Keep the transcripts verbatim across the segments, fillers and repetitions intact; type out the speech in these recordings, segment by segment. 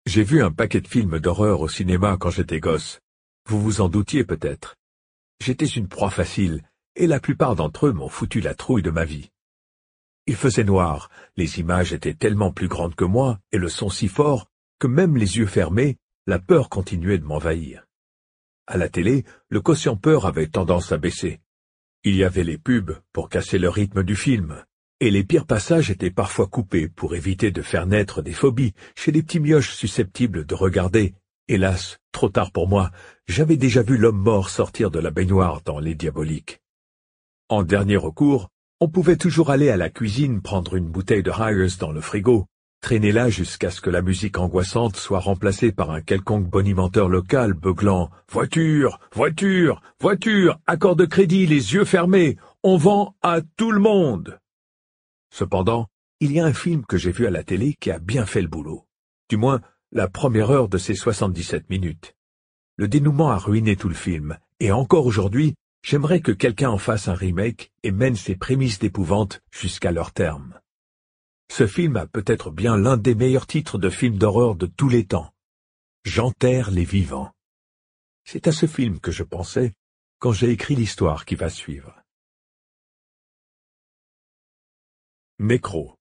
J'ai vu un paquet de films d'horreur au cinéma quand j'étais gosse. Vous vous en doutiez peut-être. J'étais une proie facile, et la plupart d'entre eux m'ont foutu la trouille de ma vie. Il faisait noir, les images étaient tellement plus grandes que moi, et le son si fort, que même les yeux fermés, la peur continuait de m'envahir. À la télé, le quotient peur avait tendance à baisser. Il y avait les pubs pour casser le rythme du film, et les pires passages étaient parfois coupés pour éviter de faire naître des phobies chez les petits mioches susceptibles de regarder. Hélas, trop tard pour moi, j'avais déjà vu l'homme mort sortir de la baignoire dans Les Diaboliques. En dernier recours, on pouvait toujours aller à la cuisine prendre une bouteille de Hires dans le frigo, traîner là jusqu'à ce que la musique angoissante soit remplacée par un quelconque bonimenteur local beuglant « Voiture, voiture, voiture, accord de crédit, les yeux fermés, on vend à tout le monde !» Cependant, il y a un film que j'ai vu à la télé qui a bien fait le boulot. Du moins, la première heure de ses soixante-dix-sept minutes. Le dénouement a ruiné tout le film, et encore aujourd'hui, j'aimerais que quelqu'un en fasse un remake et mène ses prémices d'épouvante jusqu'à leur terme. Ce film a peut-être bien l'un des meilleurs titres de films d'horreur de tous les temps. J'enterre les vivants. C'est à ce film que je pensais quand j'ai écrit l'histoire qui va suivre. Nécro.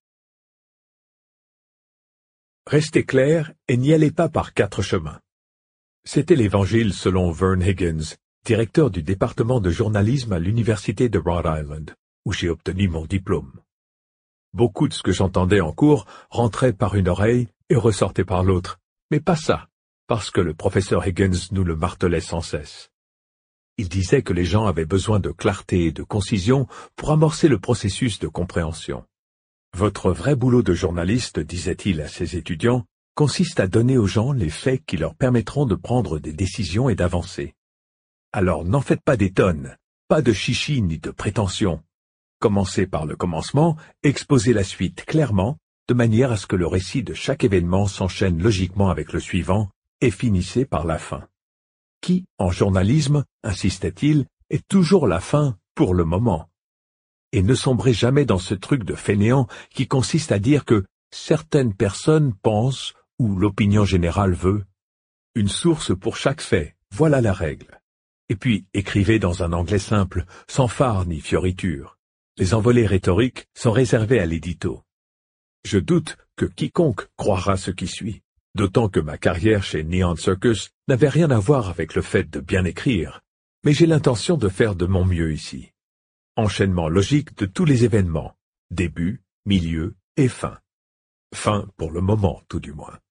Restez clair et n'y allez pas par quatre chemins. C'était l'Évangile selon Vern Higgins, directeur du département de journalisme à l'Université de Rhode Island, où j'ai obtenu mon diplôme. Beaucoup de ce que j'entendais en cours rentrait par une oreille et ressortait par l'autre, mais pas ça, parce que le professeur Higgins nous le martelait sans cesse. Il disait que les gens avaient besoin de clarté et de concision pour amorcer le processus de compréhension. Votre vrai boulot de journaliste, disait-il à ses étudiants, consiste à donner aux gens les faits qui leur permettront de prendre des décisions et d'avancer. Alors n'en faites pas des tonnes, pas de chichi ni de prétention. Commencez par le commencement, exposez la suite clairement, de manière à ce que le récit de chaque événement s'enchaîne logiquement avec le suivant, et finissez par la fin. Qui, en journalisme, insistait-il, est toujours la fin pour le moment. Et ne sombrez jamais dans ce truc de fainéant qui consiste à dire que certaines personnes pensent, ou l'opinion générale veut. Une source pour chaque fait, voilà la règle. Et puis, écrivez dans un anglais simple, sans phare ni fioriture. Les envolées rhétoriques sont réservées à l'édito. Je doute que quiconque croira ce qui suit, d'autant que ma carrière chez Neon Circus n'avait rien à voir avec le fait de bien écrire, mais j'ai l'intention de faire de mon mieux ici. Enchaînement logique de tous les événements, début, milieu et fin. Fin pour le moment, tout du moins.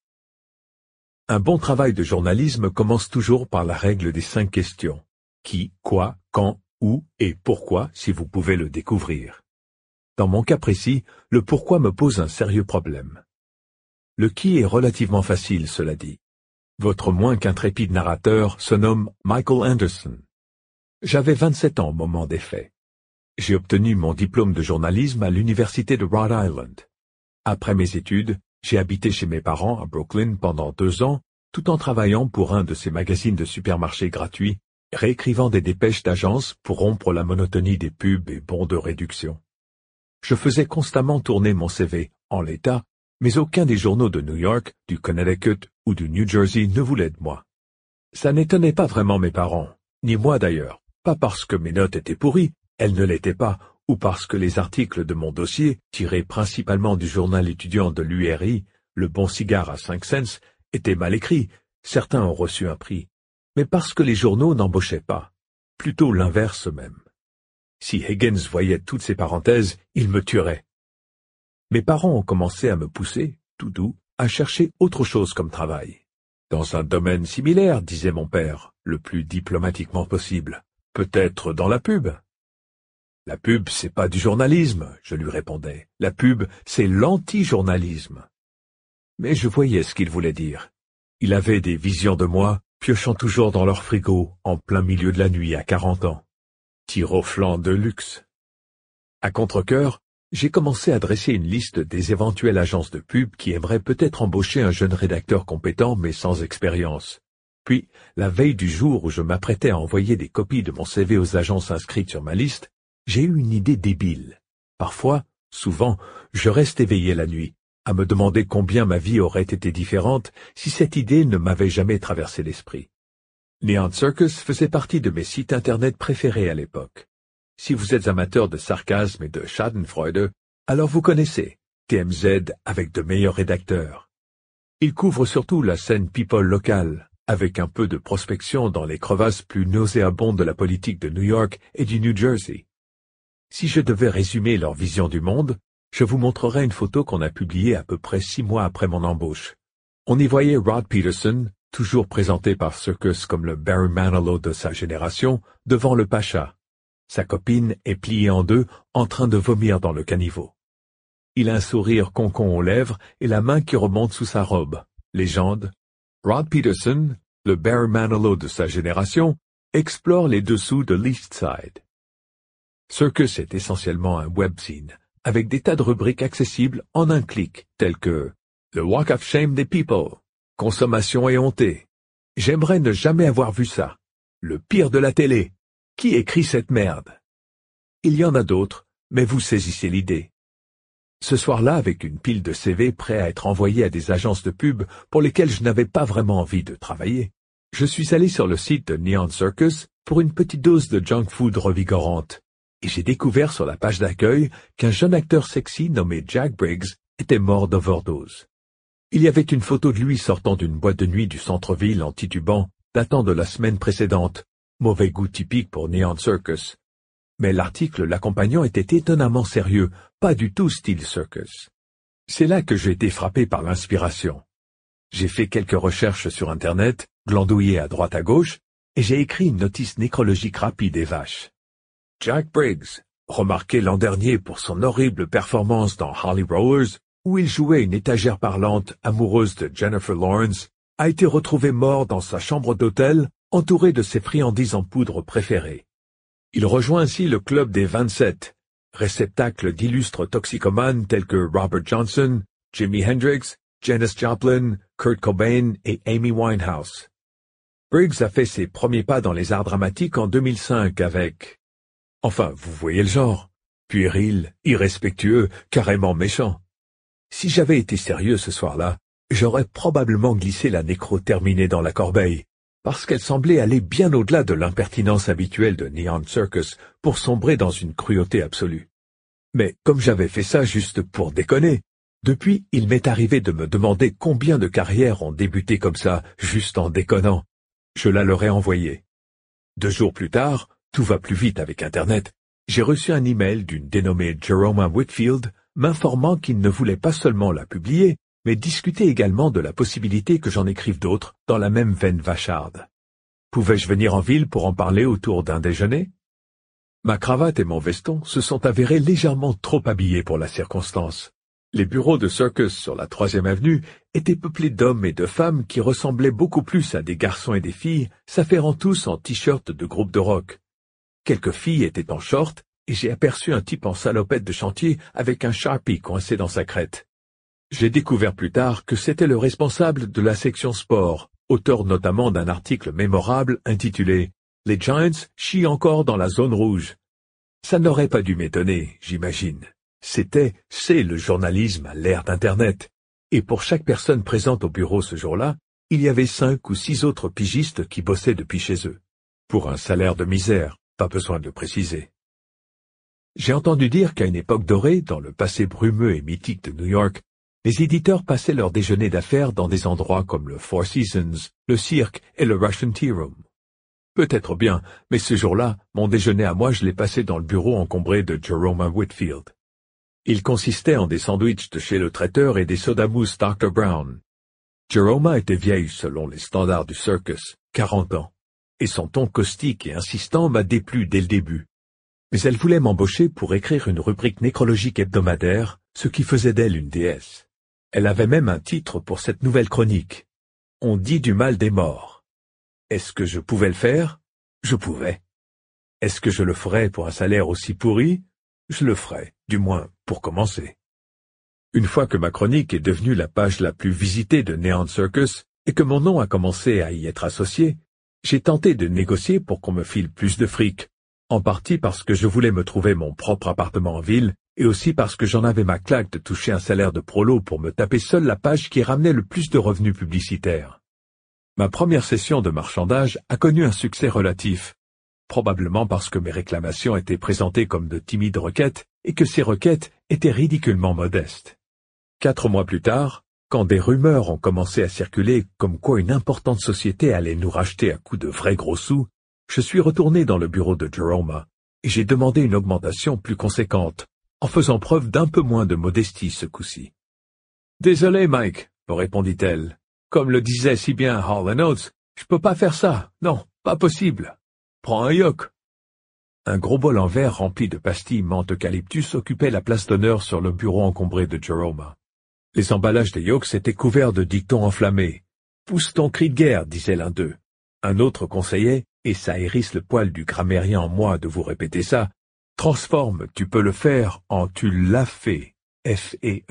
Un bon travail de journalisme commence toujours par la règle des cinq questions. Qui, quoi, quand, où et pourquoi, si vous pouvez le découvrir. Dans mon cas précis, le pourquoi me pose un sérieux problème. Le qui est relativement facile, cela dit. Votre moins qu'intrépide narrateur se nomme Michael Anderson. J'avais vingt-sept ans au moment des faits. J'ai obtenu mon diplôme de journalisme à l'Université de Rhode Island. Après mes études, j'ai habité chez mes parents à Brooklyn pendant deux ans, tout en travaillant pour un de ces magazines de supermarché gratuits, réécrivant des dépêches d'agence pour rompre la monotonie des pubs et bons de réduction. Je faisais constamment tourner mon C V en l'état, mais aucun des journaux de New York, du Connecticut ou du New Jersey ne voulait de moi. Ça n'étonnait pas vraiment mes parents, ni moi d'ailleurs, pas parce que mes notes étaient pourries, elles ne l'étaient pas, ou parce que les articles de mon dossier, tirés principalement du journal étudiant de l'U R I, Le Bon Cigare à cinq cents, étaient mal écrits, certains ont reçu un prix, mais parce que les journaux n'embauchaient pas, plutôt l'inverse même. Si Higgins voyait toutes ces parenthèses, il me tuerait. Mes parents ont commencé à me pousser, tout doux, à chercher autre chose comme travail. Dans un domaine similaire, disait mon père, le plus diplomatiquement possible. Peut-être dans la pub. La pub, c'est pas du journalisme, je lui répondais. La pub, c'est l'anti-journalisme. Mais je voyais ce qu'il voulait dire. Il avait des visions de moi, piochant toujours dans leur frigo, en plein milieu de la nuit à quarante ans. Tir au flanc de luxe. À contre-cœur, j'ai commencé à dresser une liste des éventuelles agences de pub qui aimeraient peut-être embaucher un jeune rédacteur compétent mais sans expérience. Puis, la veille du jour où je m'apprêtais à envoyer des copies de mon C V aux agences inscrites sur ma liste, j'ai eu une idée débile. Parfois, souvent, je reste éveillé la nuit, à me demander combien ma vie aurait été différente si cette idée ne m'avait jamais traversé l'esprit. Neon Circus faisait partie de mes sites internet préférés à l'époque. Si vous êtes amateur de sarcasme et de schadenfreude, alors vous connaissez T M Z avec de meilleurs rédacteurs. Il couvre surtout la scène people locale, avec un peu de prospection dans les crevasses plus nauséabondes de la politique de New York et du New Jersey. Si je devais résumer leur vision du monde, je vous montrerai une photo qu'on a publiée à peu près six mois après mon embauche. On y voyait Rod Peterson, toujours présenté par Circus comme le Barry Manilow de sa génération, devant le Pacha. Sa copine est pliée en deux, en train de vomir dans le caniveau. Il a un sourire concon aux lèvres et la main qui remonte sous sa robe. Légende. Rod Peterson, le Barry Manilow de sa génération, explore les dessous de l'East Side. Circus est essentiellement un webzine, avec des tas de rubriques accessibles en un clic, tels que le Walk of Shame des People, Consommation éhontée, J'aimerais ne jamais avoir vu ça, le pire de la télé, qui écrit cette merde? Il y en a d'autres, mais vous saisissez l'idée. Ce soir-là, avec une pile de C V prêts à être envoyés à des agences de pub pour lesquelles je n'avais pas vraiment envie de travailler, je suis allé sur le site de Neon Circus pour une petite dose de junk food revigorante, et j'ai découvert sur la page d'accueil qu'un jeune acteur sexy nommé Jack Briggs était mort d'overdose. Il y avait une photo de lui sortant d'une boîte de nuit du centre-ville en titubant, datant de la semaine précédente, mauvais goût typique pour Neon Circus. Mais l'article l'accompagnant était étonnamment sérieux, pas du tout style Circus. C'est là que j'ai été frappé par l'inspiration. J'ai fait quelques recherches sur Internet, glandouillé à droite à gauche, et j'ai écrit une notice nécrologique rapide et vache. Jack Briggs, remarqué l'an dernier pour son horrible performance dans Holly Rollers, où il jouait une étagère parlante amoureuse de Jennifer Lawrence, a été retrouvé mort dans sa chambre d'hôtel, entouré de ses friandises en poudre préférées. Il rejoint ainsi le club des vingt-sept, réceptacle d'illustres toxicomanes tels que Robert Johnson, Jimi Hendrix, Janis Joplin, Kurt Cobain et Amy Winehouse. Briggs a fait ses premiers pas dans les arts dramatiques en deux mille cinq avec... Enfin, vous voyez le genre. Puéril, irrespectueux, carrément méchant. Si j'avais été sérieux ce soir-là, j'aurais probablement glissé la nécro terminée dans la corbeille, parce qu'elle semblait aller bien au-delà de l'impertinence habituelle de Neon Circus pour sombrer dans une cruauté absolue. Mais comme j'avais fait ça juste pour déconner, depuis il m'est arrivé de me demander combien de carrières ont débuté comme ça, juste en déconnant. Je la leur ai envoyée. Deux jours plus tard, tout va plus vite avec Internet, j'ai reçu un email d'une dénommée Jeroma Whitfield m'informant qu'il ne voulait pas seulement la publier, mais discuter également de la possibilité que j'en écrive d'autres dans la même veine vacharde. Pouvais-je venir en ville pour en parler autour d'un déjeuner? Ma cravate et mon veston se sont avérés légèrement trop habillés pour la circonstance. Les bureaux de Circus sur la troisième avenue étaient peuplés d'hommes et de femmes qui ressemblaient beaucoup plus à des garçons et des filles, s'affairant tous en t-shirt de groupe de rock. Quelques filles étaient en short, et j'ai aperçu un type en salopette de chantier avec un Sharpie coincé dans sa crête. J'ai découvert plus tard que c'était le responsable de la section sport, auteur notamment d'un article mémorable intitulé « Les Giants chient encore dans la zone rouge ». Ça n'aurait pas dû m'étonner, j'imagine. C'était, c'est le journalisme à l'ère d'Internet. Et pour chaque personne présente au bureau ce jour-là, il y avait cinq ou six autres pigistes qui bossaient depuis chez eux. Pour un salaire de misère, pas besoin de le préciser. J'ai entendu dire qu'à une époque dorée, dans le passé brumeux et mythique de New York, les éditeurs passaient leur déjeuner d'affaires dans des endroits comme le Four Seasons, le Cirque et le Russian Tea Room. Peut-être bien, mais ce jour-là, mon déjeuner à moi je l'ai passé dans le bureau encombré de Jeroma Whitfield. Il consistait en des sandwichs de chez le traiteur et des soda-mousse docteur Brown. Jeroma était vieille selon les standards du circus, quarante ans, et son ton caustique et insistant m'a déplu dès le début. Mais elle voulait m'embaucher pour écrire une rubrique nécrologique hebdomadaire, ce qui faisait d'elle une déesse. Elle avait même un titre pour cette nouvelle chronique. On dit du mal des morts. Est-ce que je pouvais le faire? Je pouvais. Est-ce que je le ferais pour un salaire aussi pourri? Je le ferais, du moins, pour commencer. Une fois que ma chronique est devenue la page la plus visitée de Neon Circus et que mon nom a commencé à y être associé, j'ai tenté de négocier pour qu'on me file plus de fric, en partie parce que je voulais me trouver mon propre appartement en ville et aussi parce que j'en avais ma claque de toucher un salaire de prolo pour me taper seul la page qui ramenait le plus de revenus publicitaires. Ma première session de marchandage a connu un succès relatif, probablement parce que mes réclamations étaient présentées comme de timides requêtes et que ces requêtes étaient ridiculement modestes. Quatre mois plus tard, quand des rumeurs ont commencé à circuler comme quoi une importante société allait nous racheter à coups de vrais gros sous, je suis retourné dans le bureau de Jerome et j'ai demandé une augmentation plus conséquente, en faisant preuve d'un peu moins de modestie ce coup-ci. « Désolé, Mike, » me répondit-elle. « Comme le disait si bien Hall and Oates, je peux pas faire ça. Non, pas possible. Prends un yoke. » Un gros bol en verre rempli de pastilles menthe eucalyptus occupait la place d'honneur sur le bureau encombré de Jerome. Les emballages des yokes étaient couverts de dictons enflammés. « Pousse ton cri de guerre », disait l'un d'eux. Un autre conseillait, et ça hérisse le poil du grammairien en moi de vous répéter ça, « Transforme, tu peux le faire en tu l'as fait, F et E. »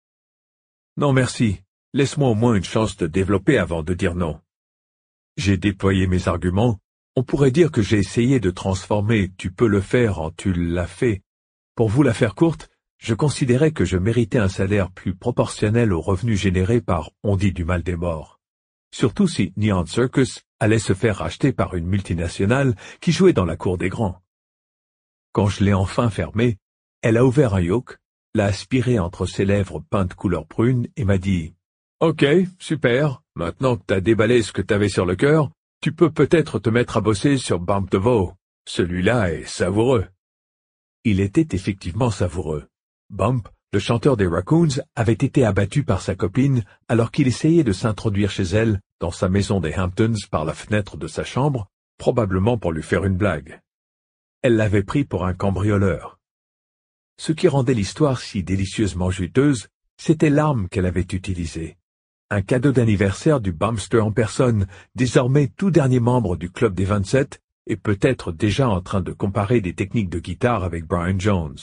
Non merci, laisse-moi au moins une chance de développer avant de dire non. J'ai déployé mes arguments, on pourrait dire que j'ai essayé de transformer « tu peux le faire » en « tu l'as fait ». Pour vous la faire courte, je considérais que je méritais un salaire plus proportionnel aux revenus générés par « on dit du mal des morts ». Surtout si Neon Circus allait se faire racheter par une multinationale qui jouait dans la cour des grands. Quand je l'ai enfin fermée, elle a ouvert un yoke, l'a aspiré entre ses lèvres peintes couleur prune et m'a dit « Ok, super, maintenant que t'as déballé ce que t'avais sur le cœur, tu peux peut-être te mettre à bosser sur Bump the Vo. Celui-là est savoureux. » Il était effectivement savoureux. Bump, le chanteur des Raccoons, avait été abattu par sa copine alors qu'il essayait de s'introduire chez elle, dans sa maison des Hamptons, par la fenêtre de sa chambre, probablement pour lui faire une blague. Elle l'avait pris pour un cambrioleur. Ce qui rendait l'histoire si délicieusement juteuse, c'était l'arme qu'elle avait utilisée. Un cadeau d'anniversaire du Bumpster en personne, désormais tout dernier membre du Club des vingt-sept, et peut-être déjà en train de comparer des techniques de guitare avec Brian Jones.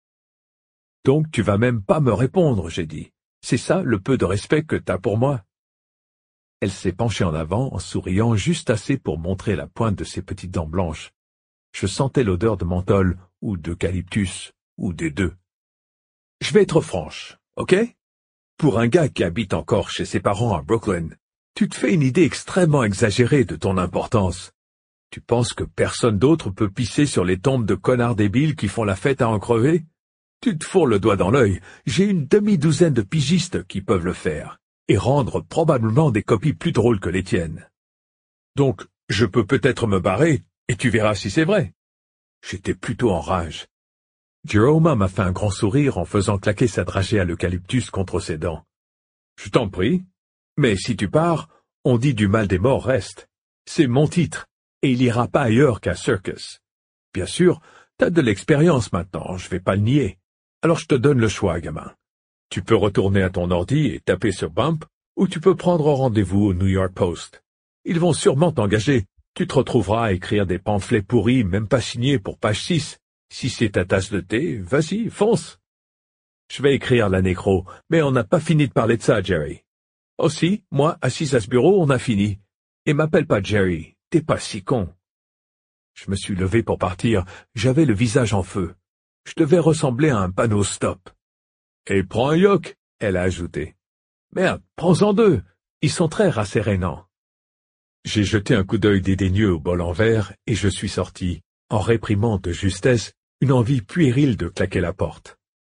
« Donc tu vas même pas me répondre, j'ai dit. C'est ça le peu de respect que t'as pour moi ?» Elle s'est penchée en avant en souriant juste assez pour montrer la pointe de ses petites dents blanches. Je sentais l'odeur de menthol, ou d'eucalyptus, ou des deux. « Je vais être franche, ok ? Pour un gars qui habite encore chez ses parents à Brooklyn, tu te fais une idée extrêmement exagérée de ton importance. Tu penses que personne d'autre peut pisser sur les tombes de connards débiles qui font la fête à en crever ? Tu te fourres le doigt dans l'œil, j'ai une demi-douzaine de pigistes qui peuvent le faire, et rendre probablement des copies plus drôles que les tiennes. Donc, je peux peut-être me barrer, et tu verras si c'est vrai. » J'étais plutôt en rage. Jerome m'a fait un grand sourire en faisant claquer sa dragée à l'eucalyptus contre ses dents. « Je t'en prie, mais si tu pars, on dit du mal des morts reste. C'est mon titre, et il ira pas ailleurs qu'à Circus. Bien sûr, t'as de l'expérience maintenant, je vais pas le nier. Alors je te donne le choix, gamin. Tu peux retourner à ton ordi et taper sur Bump, ou tu peux prendre rendez-vous au New York Post. Ils vont sûrement t'engager. Tu te retrouveras à écrire des pamphlets pourris, même pas signés pour page six. Si c'est ta tasse de thé, vas-y, fonce. Je vais écrire la nécro, mais on n'a pas fini de parler de ça, Jerry. Aussi, moi, assis à ce bureau, on a fini. Et m'appelle pas Jerry, t'es pas si con. Je me suis levé pour partir, j'avais le visage en feu. Je devais ressembler à un panneau stop. Et prends un yoke, elle a ajouté. Merde, prends-en deux, ils sont très rassérénants. J'ai jeté un coup d'œil dédaigneux au bol en verre et je suis sorti, en réprimant de justesse une envie puérile de claquer la porte.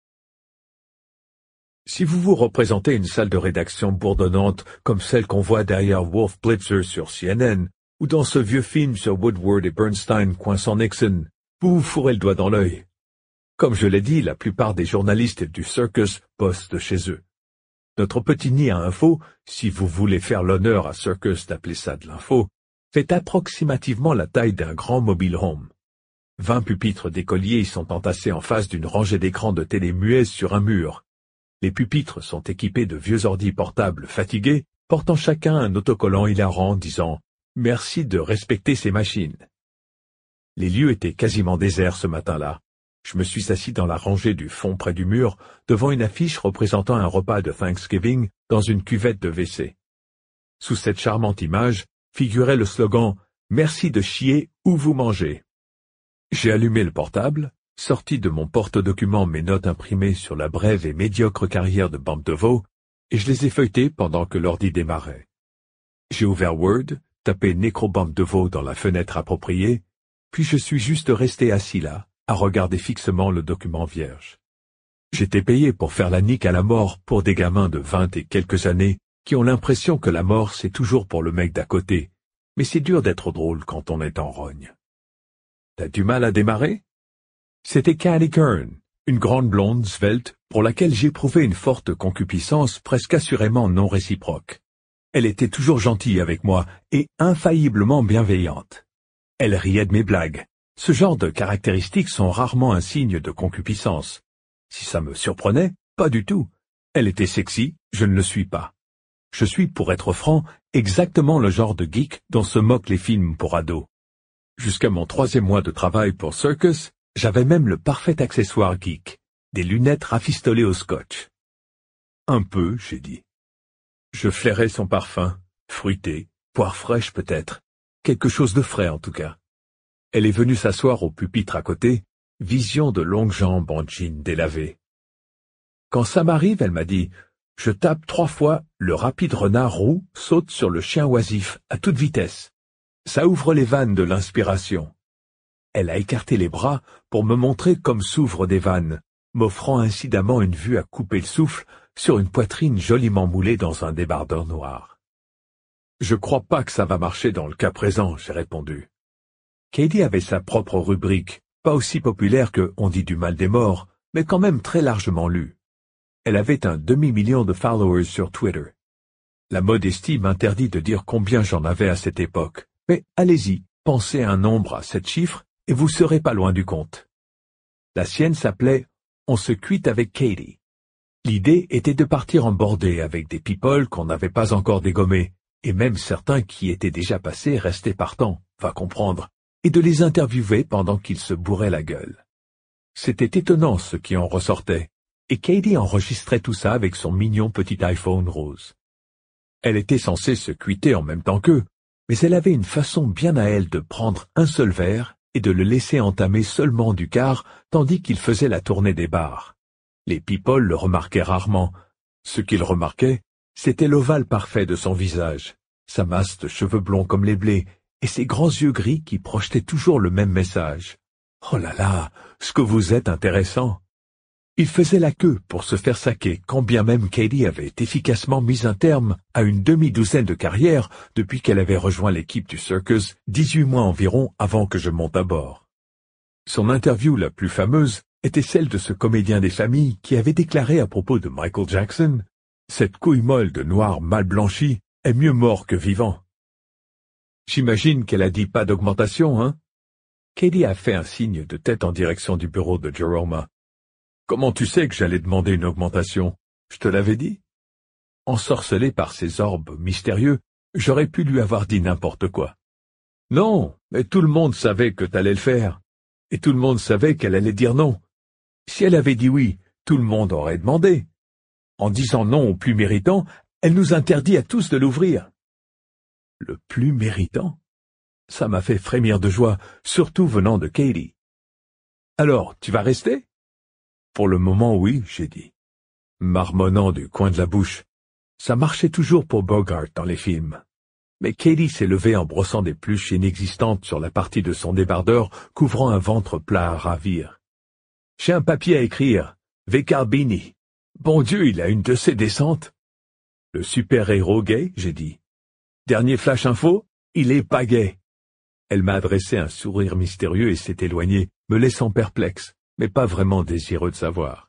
Si vous vous représentez une salle de rédaction bourdonnante comme celle qu'on voit derrière Wolf Blitzer sur C N N, ou dans ce vieux film sur Woodward et Bernstein coinçant Nixon, vous vous fourrez le doigt dans l'œil. Comme je l'ai dit, la plupart des journalistes du Circus bossent de chez eux. Notre petit nid à info, si vous voulez faire l'honneur à Circus d'appeler ça de l'info, fait approximativement la taille d'un grand mobile home. Vingt pupitres d'écoliers y sont entassés en face d'une rangée d'écrans de télé muets sur un mur. Les pupitres sont équipés de vieux ordis portables fatigués, portant chacun un autocollant hilarant disant « Merci de respecter ces machines ». Les lieux étaient quasiment déserts ce matin-là. Je me suis assis dans la rangée du fond près du mur, devant une affiche représentant un repas de Thanksgiving dans une cuvette de W C. Sous cette charmante image figurait le slogan « Merci de chier où vous mangez ». J'ai allumé le portable, sortis de mon porte-document mes notes imprimées sur la brève et médiocre carrière de Bump DeVoe, et je les ai feuilletées pendant que l'ordi démarrait. J'ai ouvert Word, tapé Necrobump DeVoe dans la fenêtre appropriée, puis je suis juste resté assis là, à regarder fixement le document vierge. J'étais payé pour faire la nique à la mort pour des gamins de vingt et quelques années qui ont l'impression que la mort c'est toujours pour le mec d'à côté, mais c'est dur d'être drôle quand on est en rogne. T'as du mal à démarrer? C'était Candy Kern, une grande blonde svelte pour laquelle j'éprouvais une forte concupiscence presque assurément non réciproque. Elle était toujours gentille avec moi et infailliblement bienveillante. Elle riait de mes blagues. Ce genre de caractéristiques sont rarement un signe de concupiscence. Si ça me surprenait, pas du tout. Elle était sexy, je ne le suis pas. Je suis, pour être franc, exactement le genre de geek dont se moquent les films pour ados. Jusqu'à mon troisième mois de travail pour Circus, j'avais même le parfait accessoire geek, des lunettes rafistolées au scotch. Un peu, j'ai dit. Je flairais son parfum, fruité, poire fraîche peut-être, quelque chose de frais en tout cas. Elle est venue s'asseoir au pupitre à côté, vision de longues jambes en jean délavé. Quand ça m'arrive, elle m'a dit, je tape trois fois, le rapide renard roux saute sur le chien oisif à toute vitesse. Ça ouvre les vannes de l'inspiration. Elle a écarté les bras pour me montrer comme s'ouvrent des vannes, m'offrant incidemment une vue à couper le souffle sur une poitrine joliment moulée dans un débardeur noir. Je crois pas que ça va marcher dans le cas présent, j'ai répondu. Katie avait sa propre rubrique, pas aussi populaire que On dit du mal des morts, mais quand même très largement lue. Elle avait un demi-million de followers sur Twitter. La modestie m'interdit de dire combien j'en avais à cette époque, mais allez-y, pensez un nombre à sept chiffres, et vous serez pas loin du compte. La sienne s'appelait « On se cuite avec Katie ». L'idée était de partir en bordée avec des people qu'on n'avait pas encore dégommés, et même certains qui étaient déjà passés restaient partants, va comprendre, et de les interviewer pendant qu'ils se bourraient la gueule. C'était étonnant ce qui en ressortait, et Katie enregistrait tout ça avec son mignon petit iPhone rose. Elle était censée se cuiter en même temps qu'eux, mais elle avait une façon bien à elle de prendre un seul verre et de le laisser entamer seulement du quart, tandis qu'il faisait la tournée des bars. Les people le remarquaient rarement. Ce qu'ils remarquaient, c'était l'ovale parfait de son visage, sa masse de cheveux blonds comme les blés, et ses grands yeux gris qui projetaient toujours le même message. Oh là là, ce que vous êtes intéressant! Il faisait la queue pour se faire saquer, quand bien même Katie avait efficacement mis un terme à une demi-douzaine de carrières depuis qu'elle avait rejoint l'équipe du Circus dix-huit mois environ avant que je monte à bord. Son interview la plus fameuse était celle de ce comédien des familles qui avait déclaré à propos de Michael Jackson « Cette couille molle de noir mal blanchi est mieux mort que vivant ». J'imagine qu'elle a dit pas d'augmentation, hein? Katie a fait un signe de tête en direction du bureau de Jerome. Comment tu sais que j'allais demander une augmentation? Je te l'avais dit. Ensorcelé par ces orbes mystérieux, j'aurais pu lui avoir dit n'importe quoi. Non, mais tout le monde savait que t'allais le faire. Et tout le monde savait qu'elle allait dire non. Si elle avait dit oui, tout le monde aurait demandé. En disant non au plus méritant, elle nous interdit à tous de l'ouvrir. Le plus méritant? Ça m'a fait frémir de joie, surtout venant de Katie. Alors, tu vas rester? Pour le moment, oui, j'ai dit, marmonnant du coin de la bouche. Ça marchait toujours pour Bogart dans les films. Mais Katie s'est levée en brossant des pluches inexistantes sur la partie de son débardeur couvrant un ventre plat à ravir. J'ai un papier à écrire, Vecarbini. Bon Dieu, il a une de ces décentes. Le super-héros gay, j'ai dit. Dernier flash info, il est pas gay. Elle m'a adressé un sourire mystérieux et s'est éloignée, me laissant perplexe, mais pas vraiment désireux de savoir.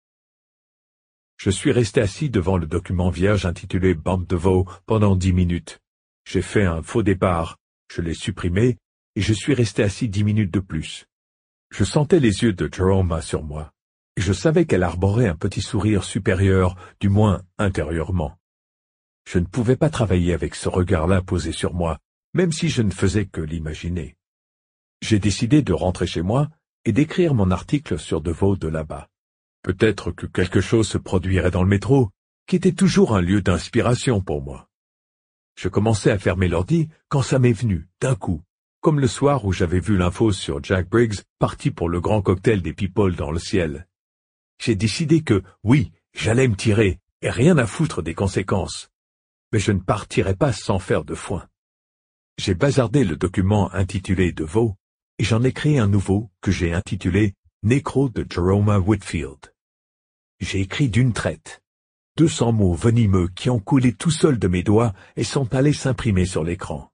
Je suis resté assis devant le document vierge intitulé Bump DeVoe pendant dix minutes. J'ai fait un faux départ, je l'ai supprimé, et je suis resté assis dix minutes de plus. Je sentais les yeux de Jerome sur moi, et je savais qu'elle arborait un petit sourire supérieur, du moins intérieurement. Je ne pouvais pas travailler avec ce regard-là posé sur moi, même si je ne faisais que l'imaginer. J'ai décidé de rentrer chez moi et d'écrire mon article sur DeVoe de là-bas. Peut-être que quelque chose se produirait dans le métro, qui était toujours un lieu d'inspiration pour moi. Je commençais à fermer l'ordi quand ça m'est venu, d'un coup. comme le soir où j'avais vu l'info sur Jack Briggs parti pour le grand cocktail des people dans le ciel. J'ai décidé que, oui, j'allais me tirer, et rien à foutre des conséquences. Mais je ne partirai pas sans faire de foin. J'ai bazardé le document intitulé DeVoe, et j'en ai créé un nouveau que j'ai intitulé Nécro de Jerome Whitfield. J'ai écrit d'une traite. Deux cents mots venimeux qui ont coulé tout seuls de mes doigts et sont allés s'imprimer sur l'écran.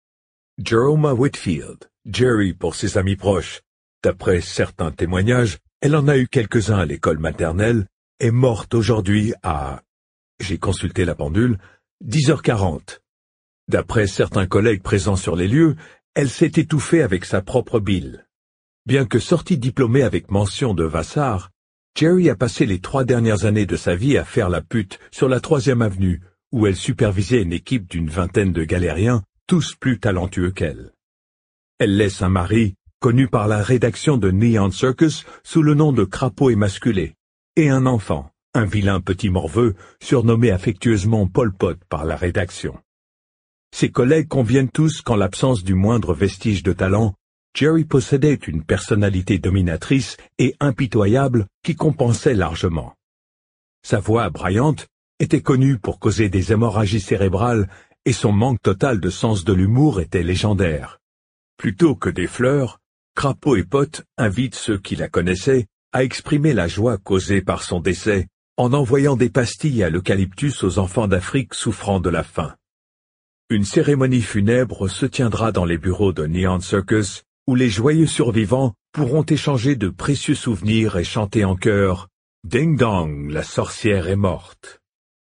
Jerome Whitfield, Jerry pour ses amis proches. D'après certains témoignages, elle en a eu quelques-uns à l'école maternelle, est morte aujourd'hui à, j'ai consulté la pendule, dix heures quarante. D'après certains collègues présents sur les lieux, elle s'est étouffée avec sa propre bile. Bien que sortie diplômée avec mention de Vassar, Jerry a passé les trois dernières années de sa vie à faire la pute sur la troisième avenue, où elle supervisait une équipe d'une vingtaine de galériens, tous plus talentueux qu'elle. Elle laisse un mari, connu par la rédaction de Neon Circus sous le nom de Crapaud émasculé, et un enfant, un vilain petit morveux, surnommé affectueusement Pol Pot par la rédaction. Ses collègues conviennent tous qu'en l'absence du moindre vestige de talent, Jerry possédait une personnalité dominatrice et impitoyable qui compensait largement. Sa voix braillante était connue pour causer des hémorragies cérébrales et son manque total de sens de l'humour était légendaire. Plutôt que des fleurs, Crapaud et Pot invitent ceux qui la connaissaient à exprimer la joie causée par son décès en envoyant des pastilles à l'eucalyptus aux enfants d'Afrique souffrant de la faim. Une cérémonie funèbre se tiendra dans les bureaux de Neon Circus où les joyeux survivants pourront échanger de précieux souvenirs et chanter en chœur « Ding dong, la sorcière est morte ».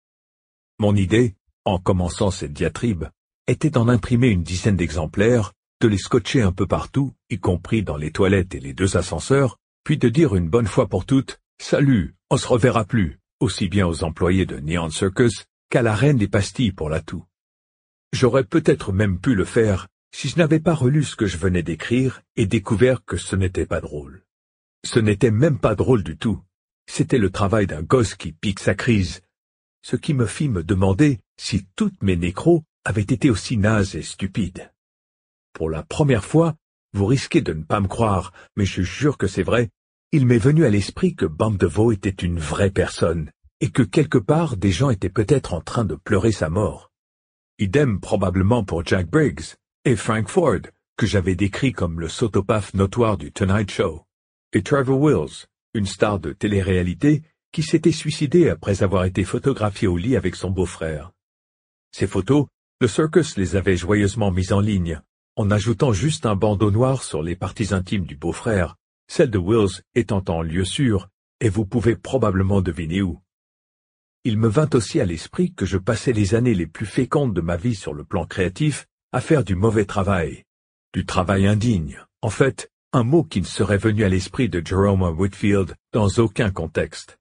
Mon idée, en commençant cette diatribe, était d'en imprimer une dizaine d'exemplaires, de les scotcher un peu partout, y compris dans les toilettes et les deux ascenseurs, puis de dire une bonne fois pour toutes « Salut, on se reverra plus », aussi bien aux employés de Neon Circus qu'à la reine des pastilles pour l'atout. J'aurais peut-être même pu le faire si je n'avais pas relu ce que je venais d'écrire et découvert que ce n'était pas drôle. Ce n'était même pas drôle du tout. C'était le travail d'un gosse qui pique sa crise, ce qui me fit me demander si toutes mes nécros avaient été aussi nazes et stupides. Pour la première fois, vous risquez de ne pas me croire, mais je jure que c'est vrai, il m'est venu à l'esprit que Bam DeVoe était une vraie personne, et que quelque part des gens étaient peut-être en train de pleurer sa mort. Idem probablement pour Jack Briggs et Frank Ford, que j'avais décrit comme le sotopaf notoire du Tonight Show, et Trevor Wills, une star de télé-réalité qui s'était suicidé après avoir été photographié au lit avec son beau-frère. Ces photos, le circus les avait joyeusement mises en ligne, en ajoutant juste un bandeau noir sur les parties intimes du beau-frère, celle de Wills étant en lieu sûr, et vous pouvez probablement deviner où. Il me vint aussi à l'esprit que je passais les années les plus fécondes de ma vie sur le plan créatif à faire du mauvais travail, du travail indigne, en fait, un mot qui ne serait venu à l'esprit de Jerome Whitfield dans aucun contexte.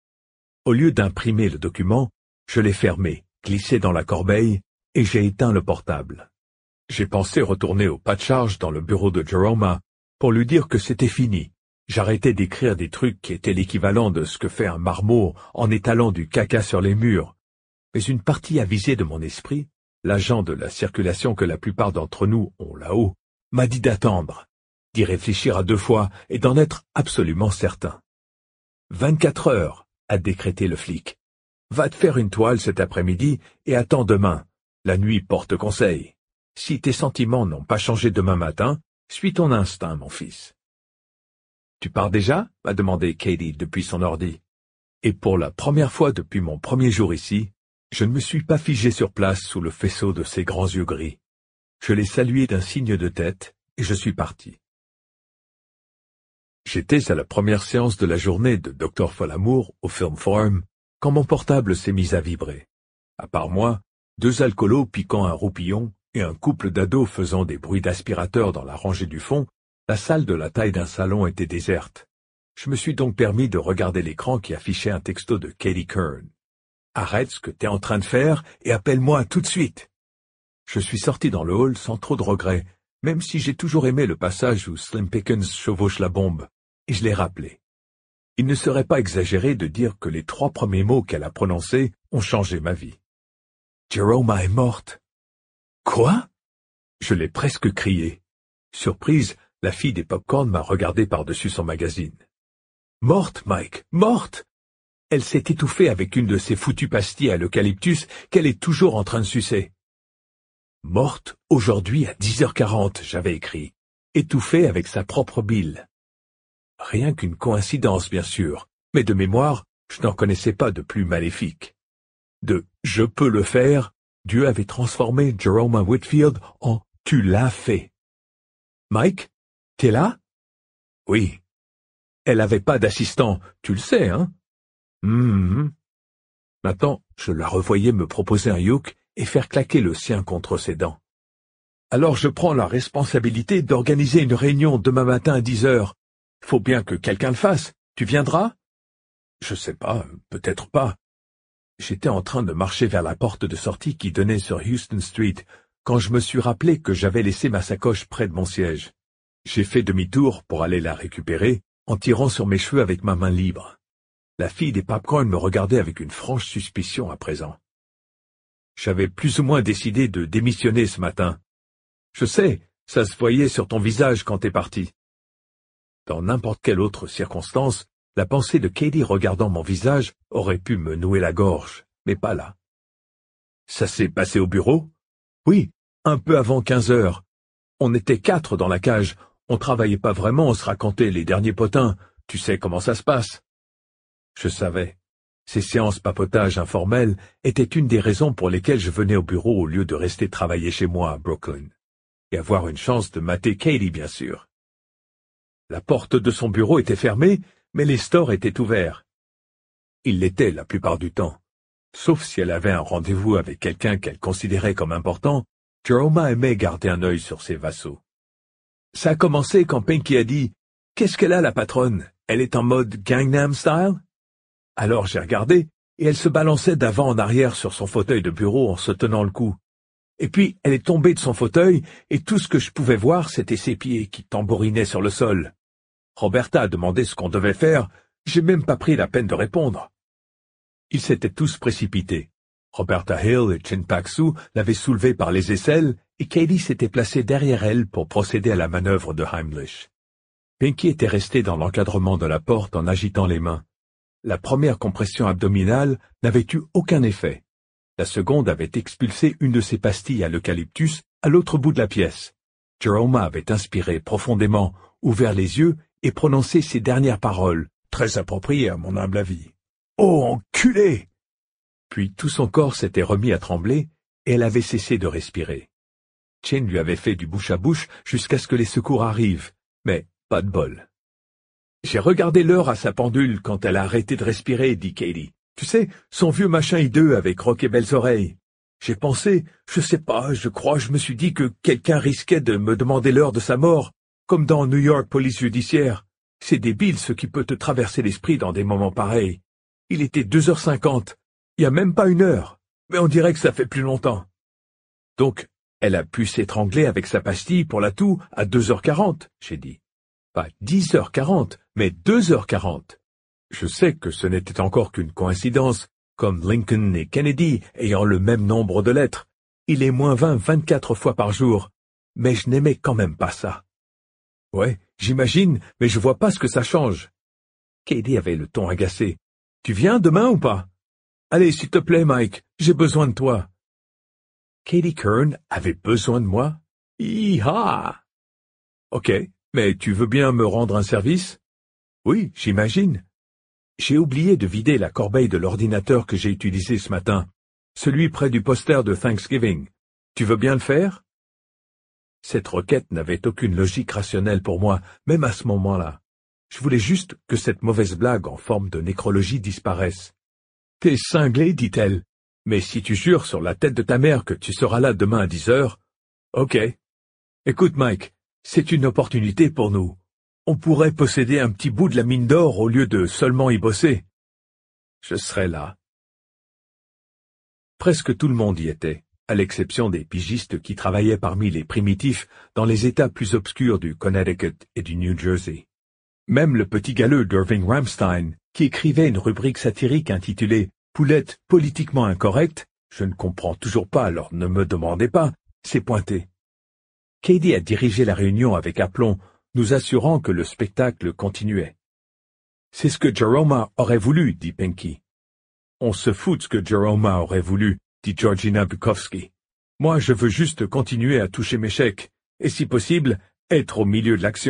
Au lieu d'imprimer le document, je l'ai fermé, glissé dans la corbeille, et j'ai éteint le portable. J'ai pensé retourner au pas de charge dans le bureau de Jerome pour lui dire que c'était fini. J'arrêtais d'écrire des trucs qui étaient l'équivalent de ce que fait un marmot en étalant du caca sur les murs. Mais une partie avisée de mon esprit, l'agent de la circulation que la plupart d'entre nous ont là-haut, m'a dit d'attendre, d'y réfléchir à deux fois et d'en être absolument certain. Vingt-quatre heures, a décrété le flic. Va te faire une toile cet après-midi et attends demain. La nuit porte conseil. Si tes sentiments n'ont pas changé demain matin, suis ton instinct, mon fils. Tu pars déjà? M'a demandé Katie depuis son ordi. Et pour la première fois depuis mon premier jour ici, je ne me suis pas figé sur place sous le faisceau de ses grands yeux gris. Je l'ai salué d'un signe de tête et je suis parti. J'étais à la première séance de la journée de docteur Folamour au Film Forum quand mon portable s'est mis à vibrer. À part moi, deux alcoolos piquant un roupillon et un couple d'ados faisant des bruits d'aspirateur dans la rangée du fond, la salle de la taille d'un salon était déserte. Je me suis donc permis de regarder l'écran qui affichait un texto de Katie Kern. « Arrête ce que t'es en train de faire et appelle-moi tout de suite !» Je suis sorti dans le hall sans trop de regrets, même si j'ai toujours aimé le passage où Slim Pickens chevauche la bombe, et je l'ai rappelé. Il ne serait pas exagéré de dire que les trois premiers mots qu'elle a prononcés ont changé ma vie. « Jerome est morte. »« Quoi ?» Je l'ai presque crié. Surprise, la fille des pop-corn m'a regardé par-dessus son magazine. « Morte, Mike, morte !» Elle s'est étouffée avec une de ces foutues pastilles à l'eucalyptus qu'elle est toujours en train de sucer. « Morte aujourd'hui à dix heures quarante, j'avais écrit, étouffée avec sa propre bile. » Rien qu'une coïncidence, bien sûr, mais de mémoire, je n'en connaissais pas de plus maléfique. De « je peux le faire », Dieu avait transformé Jeroma Whitfield en « tu l'as fait ». Mike, t'es là? Oui. Elle avait pas d'assistant, tu le sais, hein? Hum. Maintenant, je la revoyais me proposer un yoke et faire claquer le sien contre ses dents. Alors je prends la responsabilité d'organiser une réunion demain matin à dix heures. Faut bien que quelqu'un le fasse. Tu viendras? Je sais pas, peut-être pas. J'étais en train de marcher vers la porte de sortie qui donnait sur Houston Street, quand je me suis rappelé que j'avais laissé ma sacoche près de mon siège. J'ai fait demi-tour pour aller la récupérer, en tirant sur mes cheveux avec ma main libre. La fille des popcorn me regardait avec une franche suspicion à présent. J'avais plus ou moins décidé de démissionner ce matin. Je sais, ça se voyait sur ton visage quand t'es parti. Dans n'importe quelle autre circonstance, la pensée de Katie regardant mon visage aurait pu me nouer la gorge, mais pas là. Ça s'est passé au bureau? Oui, un peu avant quinze heures. On était quatre dans la cage, on travaillait pas vraiment, on se racontait les derniers potins, tu sais comment ça se passe. Je savais. Ces séances papotage informelles étaient une des raisons pour lesquelles je venais au bureau au lieu de rester travailler chez moi à Brooklyn. Et avoir une chance de mater Katie, bien sûr. La porte de son bureau était fermée, mais les stores étaient ouverts. Ils l'étaient la plupart du temps. Sauf si elle avait un rendez-vous avec quelqu'un qu'elle considérait comme important, Jeroma aimait garder un œil sur ses vassaux. Ça a commencé quand Pinky a dit « Qu'est-ce qu'elle a, la patronne? Elle est en mode Gangnam Style ?» Alors j'ai regardé, et elle se balançait d'avant en arrière sur son fauteuil de bureau en se tenant le cou. Et puis elle est tombée de son fauteuil, et tout ce que je pouvais voir, c'était ses pieds qui tambourinaient sur le sol. Roberta a demandé ce qu'on devait faire, j'ai même pas pris la peine de répondre. Ils s'étaient tous précipités. Roberta Hill et Chin Pak-soo l'avaient soulevée par les aisselles, et Katie s'était placée derrière elle pour procéder à la manœuvre de Heimlich. Pinky était restée dans l'encadrement de la porte en agitant les mains. La première compression abdominale n'avait eu aucun effet. La seconde avait expulsé une de ses pastilles à l'eucalyptus à l'autre bout de la pièce. Jeroma avait inspiré profondément, ouvert les yeux et prononcé ses dernières paroles, très appropriées à mon humble avis. « Oh, enculé !» Puis tout son corps s'était remis à trembler et elle avait cessé de respirer. Chin lui avait fait du bouche à bouche jusqu'à ce que les secours arrivent, mais pas de bol. J'ai regardé l'heure à sa pendule quand elle a arrêté de respirer, dit Katie. Tu sais, son vieux machin hideux avec roc et belles oreilles. J'ai pensé, je sais pas, je crois, je me suis dit que quelqu'un risquait de me demander l'heure de sa mort, comme dans New York Police Judiciaire. C'est débile ce qui peut te traverser l'esprit dans des moments pareils. Il était deux heures cinquante. Il y a même pas une heure, mais on dirait que ça fait plus longtemps. Donc, elle a pu s'étrangler avec sa pastille pour la toux à deux heures quarante, j'ai dit. Pas dix heures quarante, mais deux heures quarante. Je sais que ce n'était encore qu'une coïncidence, comme Lincoln et Kennedy ayant le même nombre de lettres. Il est moins vingt vingt-quatre fois par jour, mais je n'aimais quand même pas ça. Ouais, j'imagine, mais je vois pas ce que ça change. Katie avait le ton agacé. Tu viens demain ou pas? Allez, s'il te plaît, Mike, j'ai besoin de toi. Katie Kern avait besoin de moi? Hi-ha! Ok, mais tu veux bien me rendre un service? Oui, j'imagine. J'ai oublié de vider la corbeille de l'ordinateur que j'ai utilisé ce matin, celui près du poster de Thanksgiving. Tu veux bien le faire? Cette requête n'avait aucune logique rationnelle pour moi, même à ce moment-là. Je voulais juste que cette mauvaise blague en forme de nécrologie disparaisse. « T'es cinglé, dit-elle, mais si tu jures sur la tête de ta mère que tu seras là demain à dix heures, ok. Écoute, Mike, c'est une opportunité pour nous. On pourrait posséder un petit bout de la mine d'or au lieu de seulement y bosser. Je serai là. » Presque tout le monde y était, à l'exception des pigistes qui travaillaient parmi les primitifs dans les États plus obscurs du Connecticut et du New Jersey. Même le petit galeux d'Irving Ramstein, qui écrivait une rubrique satirique intitulée « Poulette politiquement incorrecte », je ne comprends toujours pas, alors ne me demandez pas, s'est pointé. Katie a dirigé la réunion avec aplomb, nous assurant que le spectacle continuait. « C'est ce que Jeroma aurait voulu, » dit Pinky. « On se fout de ce que Jeroma aurait voulu, » dit Georgina Bukowski. « Moi, je veux juste continuer à toucher mes chèques, et si possible, être au milieu de l'action. »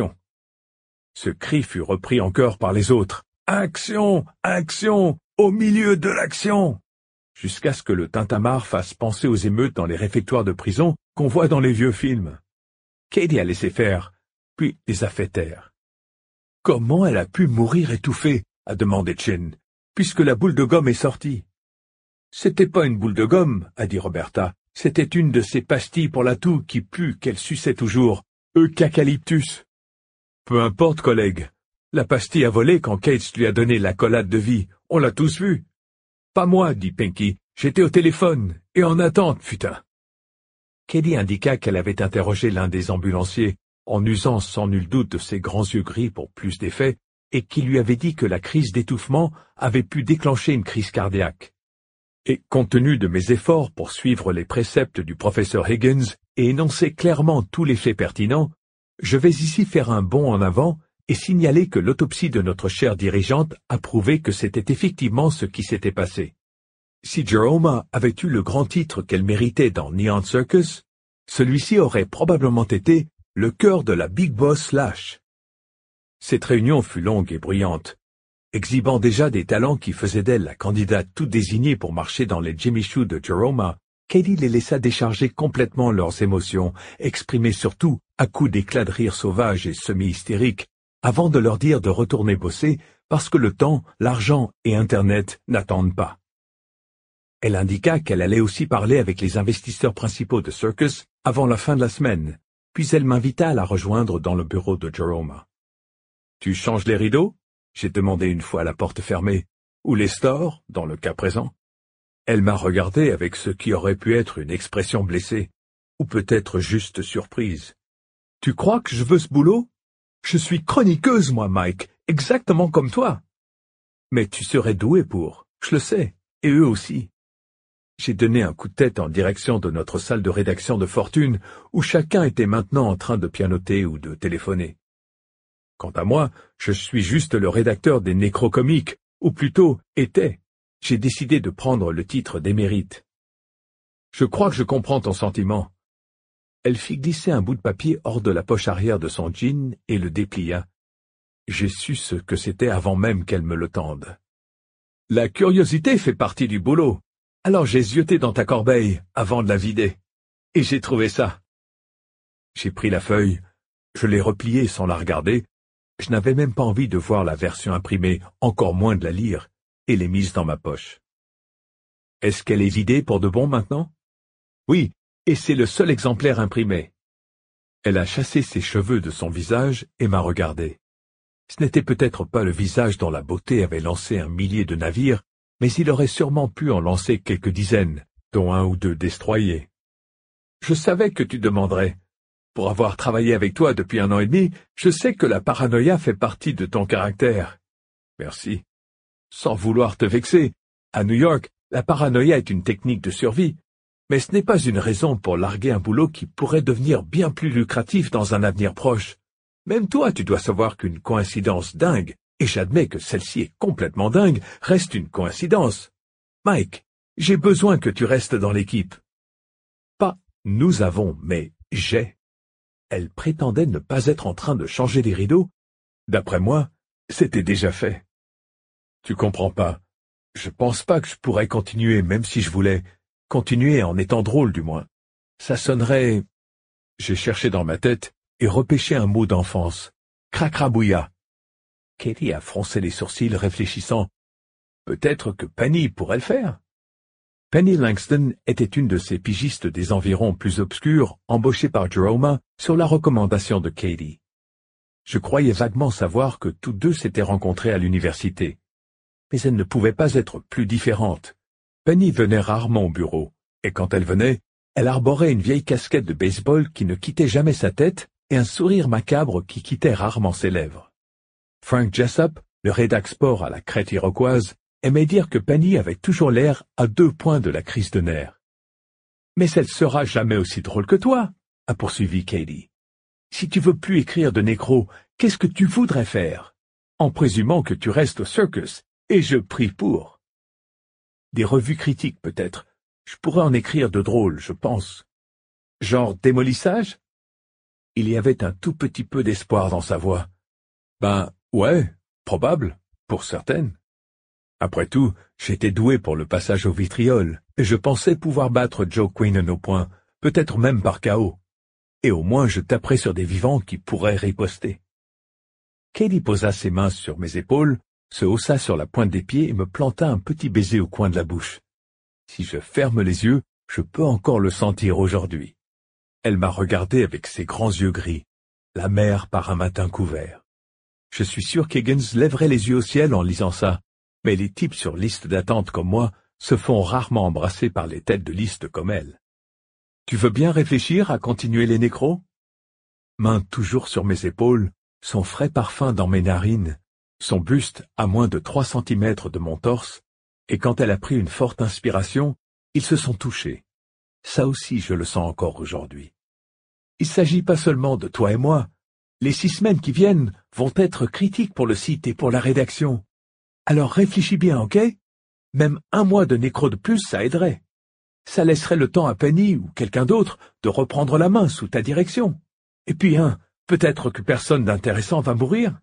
Ce cri fut repris en chœur par les autres. « Action! Action! Au milieu de l'action !» Jusqu'à ce que le tintamarre fasse penser aux émeutes dans les réfectoires de prison qu'on voit dans les vieux films. Katie a laissé faire, puis les a fait taire. « Comment elle a pu mourir étouffée ?» a demandé Chin, puisque la boule de gomme est sortie. « C'était pas une boule de gomme, » a dit Roberta, « c'était une de ces pastilles pour la toux qui pue qu'elle suçait toujours, eucalyptus. » Peu importe, collègue. La pastille a volé quand Kate lui a donné l'accolade de vie, on l'a tous vu. Pas moi, dit Pinky, j'étais au téléphone, et en attente, putain. Katie indiqua qu'elle avait interrogé l'un des ambulanciers, en usant sans nul doute de ses grands yeux gris pour plus d'effet, et qui lui avait dit que la crise d'étouffement avait pu déclencher une crise cardiaque. Et compte tenu de mes efforts pour suivre les préceptes du professeur Higgins et énoncer clairement tous les faits pertinents, je vais ici faire un bond en avant et signaler que l'autopsie de notre chère dirigeante a prouvé que c'était effectivement ce qui s'était passé. Si Jeroma avait eu le grand titre qu'elle méritait dans Neon Circus, celui-ci aurait probablement été le cœur de la Big Boss Lash. Cette réunion fut longue et bruyante, exhibant déjà des talents qui faisaient d'elle la candidate toute désignée pour marcher dans les Jimmy Choo de Jeroma. Katie les laissa décharger complètement leurs émotions, exprimées surtout à coups d'éclats de rire sauvages et semi-hystériques, avant de leur dire de retourner bosser parce que le temps, l'argent et Internet n'attendent pas. Elle indiqua qu'elle allait aussi parler avec les investisseurs principaux de Circus avant la fin de la semaine, puis elle m'invita à la rejoindre dans le bureau de Jeroma. « Tu changes les rideaux ?» j'ai demandé une fois la porte fermée, ou les stores, dans le cas présent. Elle m'a regardé avec ce qui aurait pu être une expression blessée, ou peut-être juste surprise. « Tu crois que je veux ce boulot ? Je suis chroniqueuse, moi, Mike, exactement comme toi. Mais tu serais doué pour, je le sais, et eux aussi. » J'ai donné un coup de tête en direction de notre salle de rédaction de fortune, où chacun était maintenant en train de pianoter ou de téléphoner. Quant à moi, je suis juste le rédacteur des nécrocomiques, ou plutôt était. J'ai décidé de prendre le titre d'émérite. Je crois que je comprends ton sentiment. Elle fit glisser un bout de papier hors de la poche arrière de son jean et le déplia. J'ai su ce que c'était avant même qu'elle me le tende. La curiosité fait partie du boulot. Alors j'ai zioté dans ta corbeille avant de la vider. Et j'ai trouvé ça. J'ai pris la feuille, je l'ai repliée sans la regarder. Je n'avais même pas envie de voir la version imprimée, encore moins de la lire, et l'ai mise dans ma poche. Est-ce qu'elle est vidée pour de bon maintenant? Oui, et c'est le seul exemplaire imprimé. Elle a chassé ses cheveux de son visage et m'a regardé. Ce n'était peut-être pas le visage dont la beauté avait lancé un millier de navires, mais il aurait sûrement pu en lancer quelques dizaines, dont un ou deux destroyers. Je savais que tu demanderais. Pour avoir travaillé avec toi depuis un an et demi, je sais que la paranoïa fait partie de ton caractère. Merci. Sans vouloir te vexer, à New York, la paranoïa est une technique de survie, mais ce n'est pas une raison pour larguer un boulot qui pourrait devenir bien plus lucratif dans un avenir proche. Même toi, tu dois savoir qu'une coïncidence dingue, et j'admets que celle-ci est complètement dingue, reste une coïncidence. Mike, j'ai besoin que tu restes dans l'équipe. Pas nous avons, mais j'ai. Elle prétendait ne pas être en train de changer les rideaux. D'après moi, c'était déjà fait. Tu comprends pas. Je pense pas que je pourrais continuer, même si je voulais. Continuer en étant drôle, du moins. Ça sonnerait... J'ai cherché dans ma tête et repêché un mot d'enfance. Cracrabouilla. Katie a froncé les sourcils, réfléchissant. Peut-être que Penny pourrait le faire. Penny Langston était une de ces pigistes des environs plus obscurs, embauchée par Jeroma sur la recommandation de Katie. Je croyais vaguement savoir que tous deux s'étaient rencontrés à l'université. Mais elles ne pouvaient pas être plus différentes. Penny venait rarement au bureau, et quand elle venait, elle arborait une vieille casquette de baseball qui ne quittait jamais sa tête et un sourire macabre qui quittait rarement ses lèvres. Frank Jessup, le rédac sport à la crête iroquoise, aimait dire que Penny avait toujours l'air à deux points de la crise de nerfs. « Mais elle sera jamais aussi drôle que toi !» a poursuivi Katie. Si tu veux plus écrire de nécro, qu'est-ce que tu voudrais faire? En présumant que tu restes au circus, et je prie pour. Des revues critiques, peut-être. Je pourrais en écrire de drôles, je pense. Genre démolissage? Il y avait un tout petit peu d'espoir dans sa voix. Ben, ouais, probable, pour certaines. Après tout, j'étais doué pour le passage au vitriol, et je pensais pouvoir battre Joe Queenan au point, peut-être même par K O. Et au moins je taperais sur des vivants qui pourraient riposter. Katie posa ses mains sur mes épaules, se haussa sur la pointe des pieds et me planta un petit baiser au coin de la bouche. Si je ferme les yeux, je peux encore le sentir aujourd'hui. Elle m'a regardé avec ses grands yeux gris, la mer par un matin couvert. Je suis sûr qu'Higgins lèverait les yeux au ciel en lisant ça, mais les types sur liste d'attente comme moi se font rarement embrasser par les têtes de liste comme elle. Tu veux bien réfléchir à continuer les nécros? Main toujours sur mes épaules, son frais parfum dans mes narines, son buste à moins de trois centimètres de mon torse, et quand elle a pris une forte inspiration, ils se sont touchés. Ça aussi je le sens encore aujourd'hui. Il s'agit pas seulement de toi et moi. Les six semaines qui viennent vont être critiques pour le site et pour la rédaction. Alors réfléchis bien, ok? Même un mois de nécro de plus, ça aiderait. Ça laisserait le temps à Penny ou quelqu'un d'autre de reprendre la main sous ta direction. Et puis, hein, peut-être que personne d'intéressant va mourir.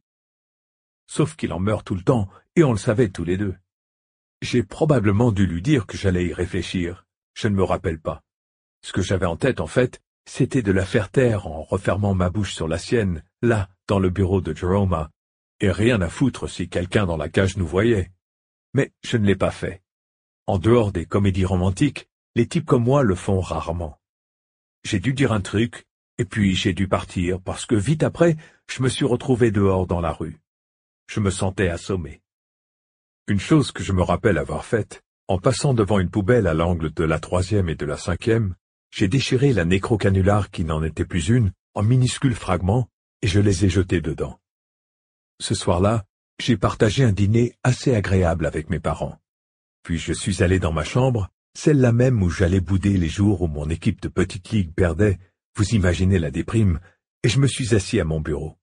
Sauf qu'il en meurt tout le temps, et on le savait tous les deux. J'ai probablement dû lui dire que j'allais y réfléchir. Je ne me rappelle pas. Ce que j'avais en tête, en fait, c'était de la faire taire en refermant ma bouche sur la sienne, là, dans le bureau de Jeroma, et rien à foutre si quelqu'un dans la cage nous voyait. Mais je ne l'ai pas fait. En dehors des comédies romantiques, les types comme moi le font rarement. J'ai dû dire un truc, et puis j'ai dû partir, parce que vite après, je me suis retrouvé dehors dans la rue. Je me sentais assommé. Une chose que je me rappelle avoir faite, en passant devant une poubelle à l'angle de la troisième et de la cinquième, j'ai déchiré la nécrocannular qui n'en était plus une, en minuscules fragments, et je les ai jetés dedans. Ce soir-là, j'ai partagé un dîner assez agréable avec mes parents. Puis je suis allé dans ma chambre, celle-là même où j'allais bouder les jours où mon équipe de petite ligue perdait, vous imaginez la déprime, et je me suis assis à mon bureau.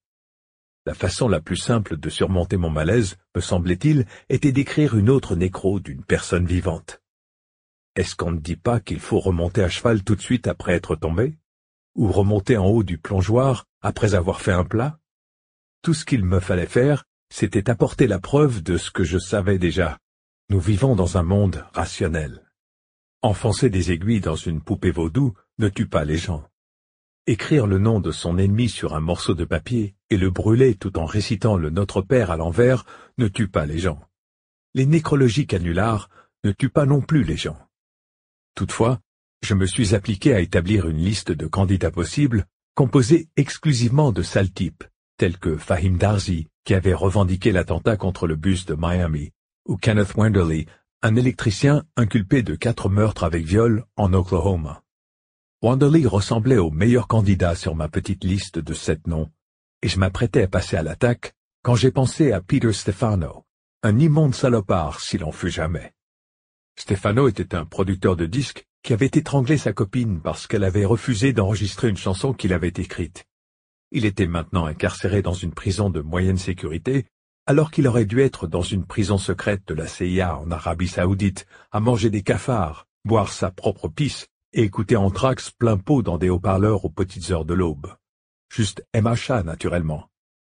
La façon la plus simple de surmonter mon malaise, me semblait-il, était d'écrire une autre nécro d'une personne vivante. Est-ce qu'on ne dit pas qu'il faut remonter à cheval tout de suite après être tombé? Ou remonter en haut du plongeoir après avoir fait un plat? Tout ce qu'il me fallait faire, c'était apporter la preuve de ce que je savais déjà. Nous vivons dans un monde rationnel. Enfoncer des aiguilles dans une poupée vaudou ne tue pas les gens. Écrire le nom de son ennemi sur un morceau de papier et le brûler tout en récitant le Notre Père à l'envers ne tue pas les gens. Les nécrologies canulars ne tuent pas non plus les gens. Toutefois, je me suis appliqué à établir une liste de candidats possibles, composée exclusivement de sales types, tels que Fahim Darzi, qui avait revendiqué l'attentat contre le bus de Miami, ou Kenneth Wenderly, un électricien inculpé de quatre meurtres avec viol en Oklahoma. Wenderly ressemblait au meilleur candidat sur ma petite liste de sept noms, et je m'apprêtais à passer à l'attaque quand j'ai pensé à Peter Stefano, un immonde salopard s'il en fut jamais. Stefano était un producteur de disques qui avait étranglé sa copine parce qu'elle avait refusé d'enregistrer une chanson qu'il avait écrite. Il était maintenant incarcéré dans une prison de moyenne sécurité, alors qu'il aurait dû être dans une prison secrète de la C I A en Arabie Saoudite, à manger des cafards, boire sa propre pisse et écouter Anthrax plein pot dans des haut-parleurs aux petites heures de l'aube. Juste M H A, naturellement.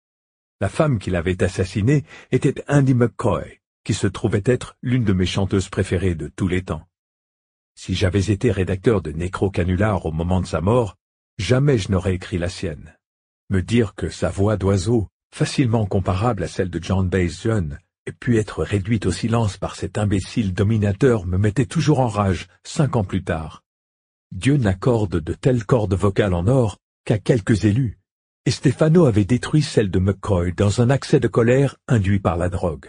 La femme qui l'avait assassiné était Andy McCoy, qui se trouvait être l'une de mes chanteuses préférées de tous les temps. Si j'avais été rédacteur de Nécro-Canular au moment de sa mort, jamais je n'aurais écrit la sienne. Me dire que sa voix d'oiseau, facilement comparable à celle de John Baez jeune, ait pu être réduite au silence par cet imbécile dominateur me mettait toujours en rage, cinq ans plus tard. Dieu n'accorde de telles cordes vocales en or qu'à quelques élus, et Stefano avait détruit celle de McCoy dans un accès de colère induit par la drogue.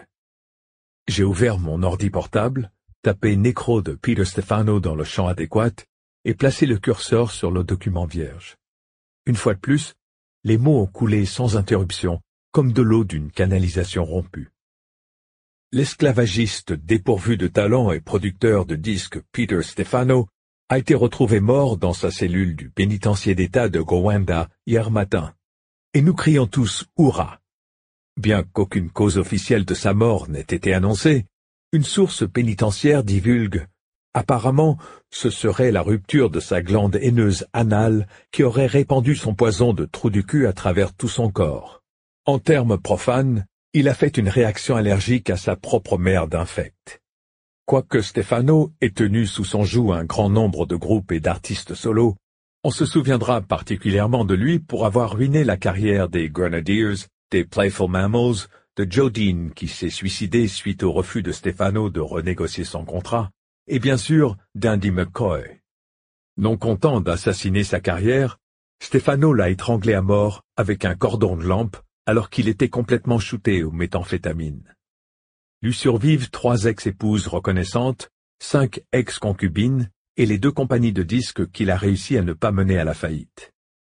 J'ai ouvert mon ordi portable, tapé nécro de Peter Stefano dans le champ adéquat et placé le curseur sur le document vierge. Une fois de plus, les mots ont coulé sans interruption, comme de l'eau d'une canalisation rompue. L'esclavagiste dépourvu de talent et producteur de disques Peter Stefano a été retrouvé mort dans sa cellule du pénitencier d'État de Gowanda hier matin. Et nous crions tous « Hurrah !» Bien qu'aucune cause officielle de sa mort n'ait été annoncée, une source pénitentiaire divulgue « Apparemment, ce serait la rupture de sa glande haineuse anale qui aurait répandu son poison de trou du cul à travers tout son corps. En termes profanes, il a fait une réaction allergique à sa propre merde infecte. » Quoique Stefano ait tenu sous son joug un grand nombre de groupes et d'artistes solos, on se souviendra particulièrement de lui pour avoir ruiné la carrière des Grenadiers, des Playful Mammals, de Joe Dean qui s'est suicidé suite au refus de Stefano de renégocier son contrat, et bien sûr d'Andy McCoy. Non content d'assassiner sa carrière, Stefano l'a étranglé à mort avec un cordon de lampe alors qu'il était complètement shooté aux méthamphétamines. Lui survivent trois ex-épouses reconnaissantes, cinq ex-concubines et les deux compagnies de disques qu'il a réussi à ne pas mener à la faillite.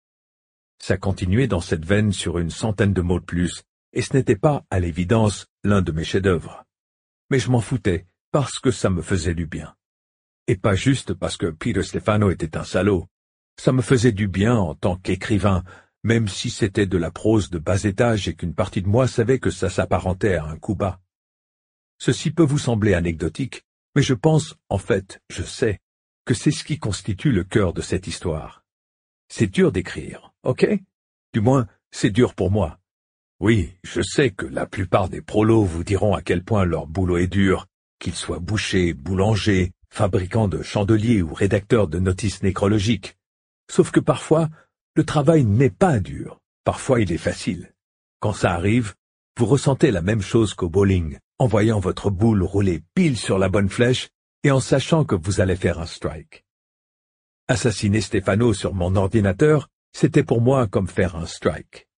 Ça continuait dans cette veine sur une centaine de mots de plus, et ce n'était pas, à l'évidence, l'un de mes chefs-d'œuvre. Mais je m'en foutais, parce que ça me faisait du bien. Et pas juste parce que Peter Stefano était un salaud. Ça me faisait du bien en tant qu'écrivain, même si c'était de la prose de bas étage et qu'une partie de moi savait que ça s'apparentait à un coup bas. Ceci peut vous sembler anecdotique, mais je pense, en fait, je sais, que c'est ce qui constitue le cœur de cette histoire. C'est dur d'écrire, ok? Du moins, c'est dur pour moi. Oui, je sais que la plupart des prolos vous diront à quel point leur boulot est dur, qu'ils soient bouchers, boulangers, fabricants de chandeliers ou rédacteurs de notices nécrologiques. Sauf que parfois, le travail n'est pas dur, parfois il est facile. Quand ça arrive, vous ressentez la même chose qu'au bowling, en voyant votre boule rouler pile sur la bonne flèche et en sachant que vous allez faire un strike. Assassiner Stefano sur mon ordinateur, c'était pour moi comme faire un strike.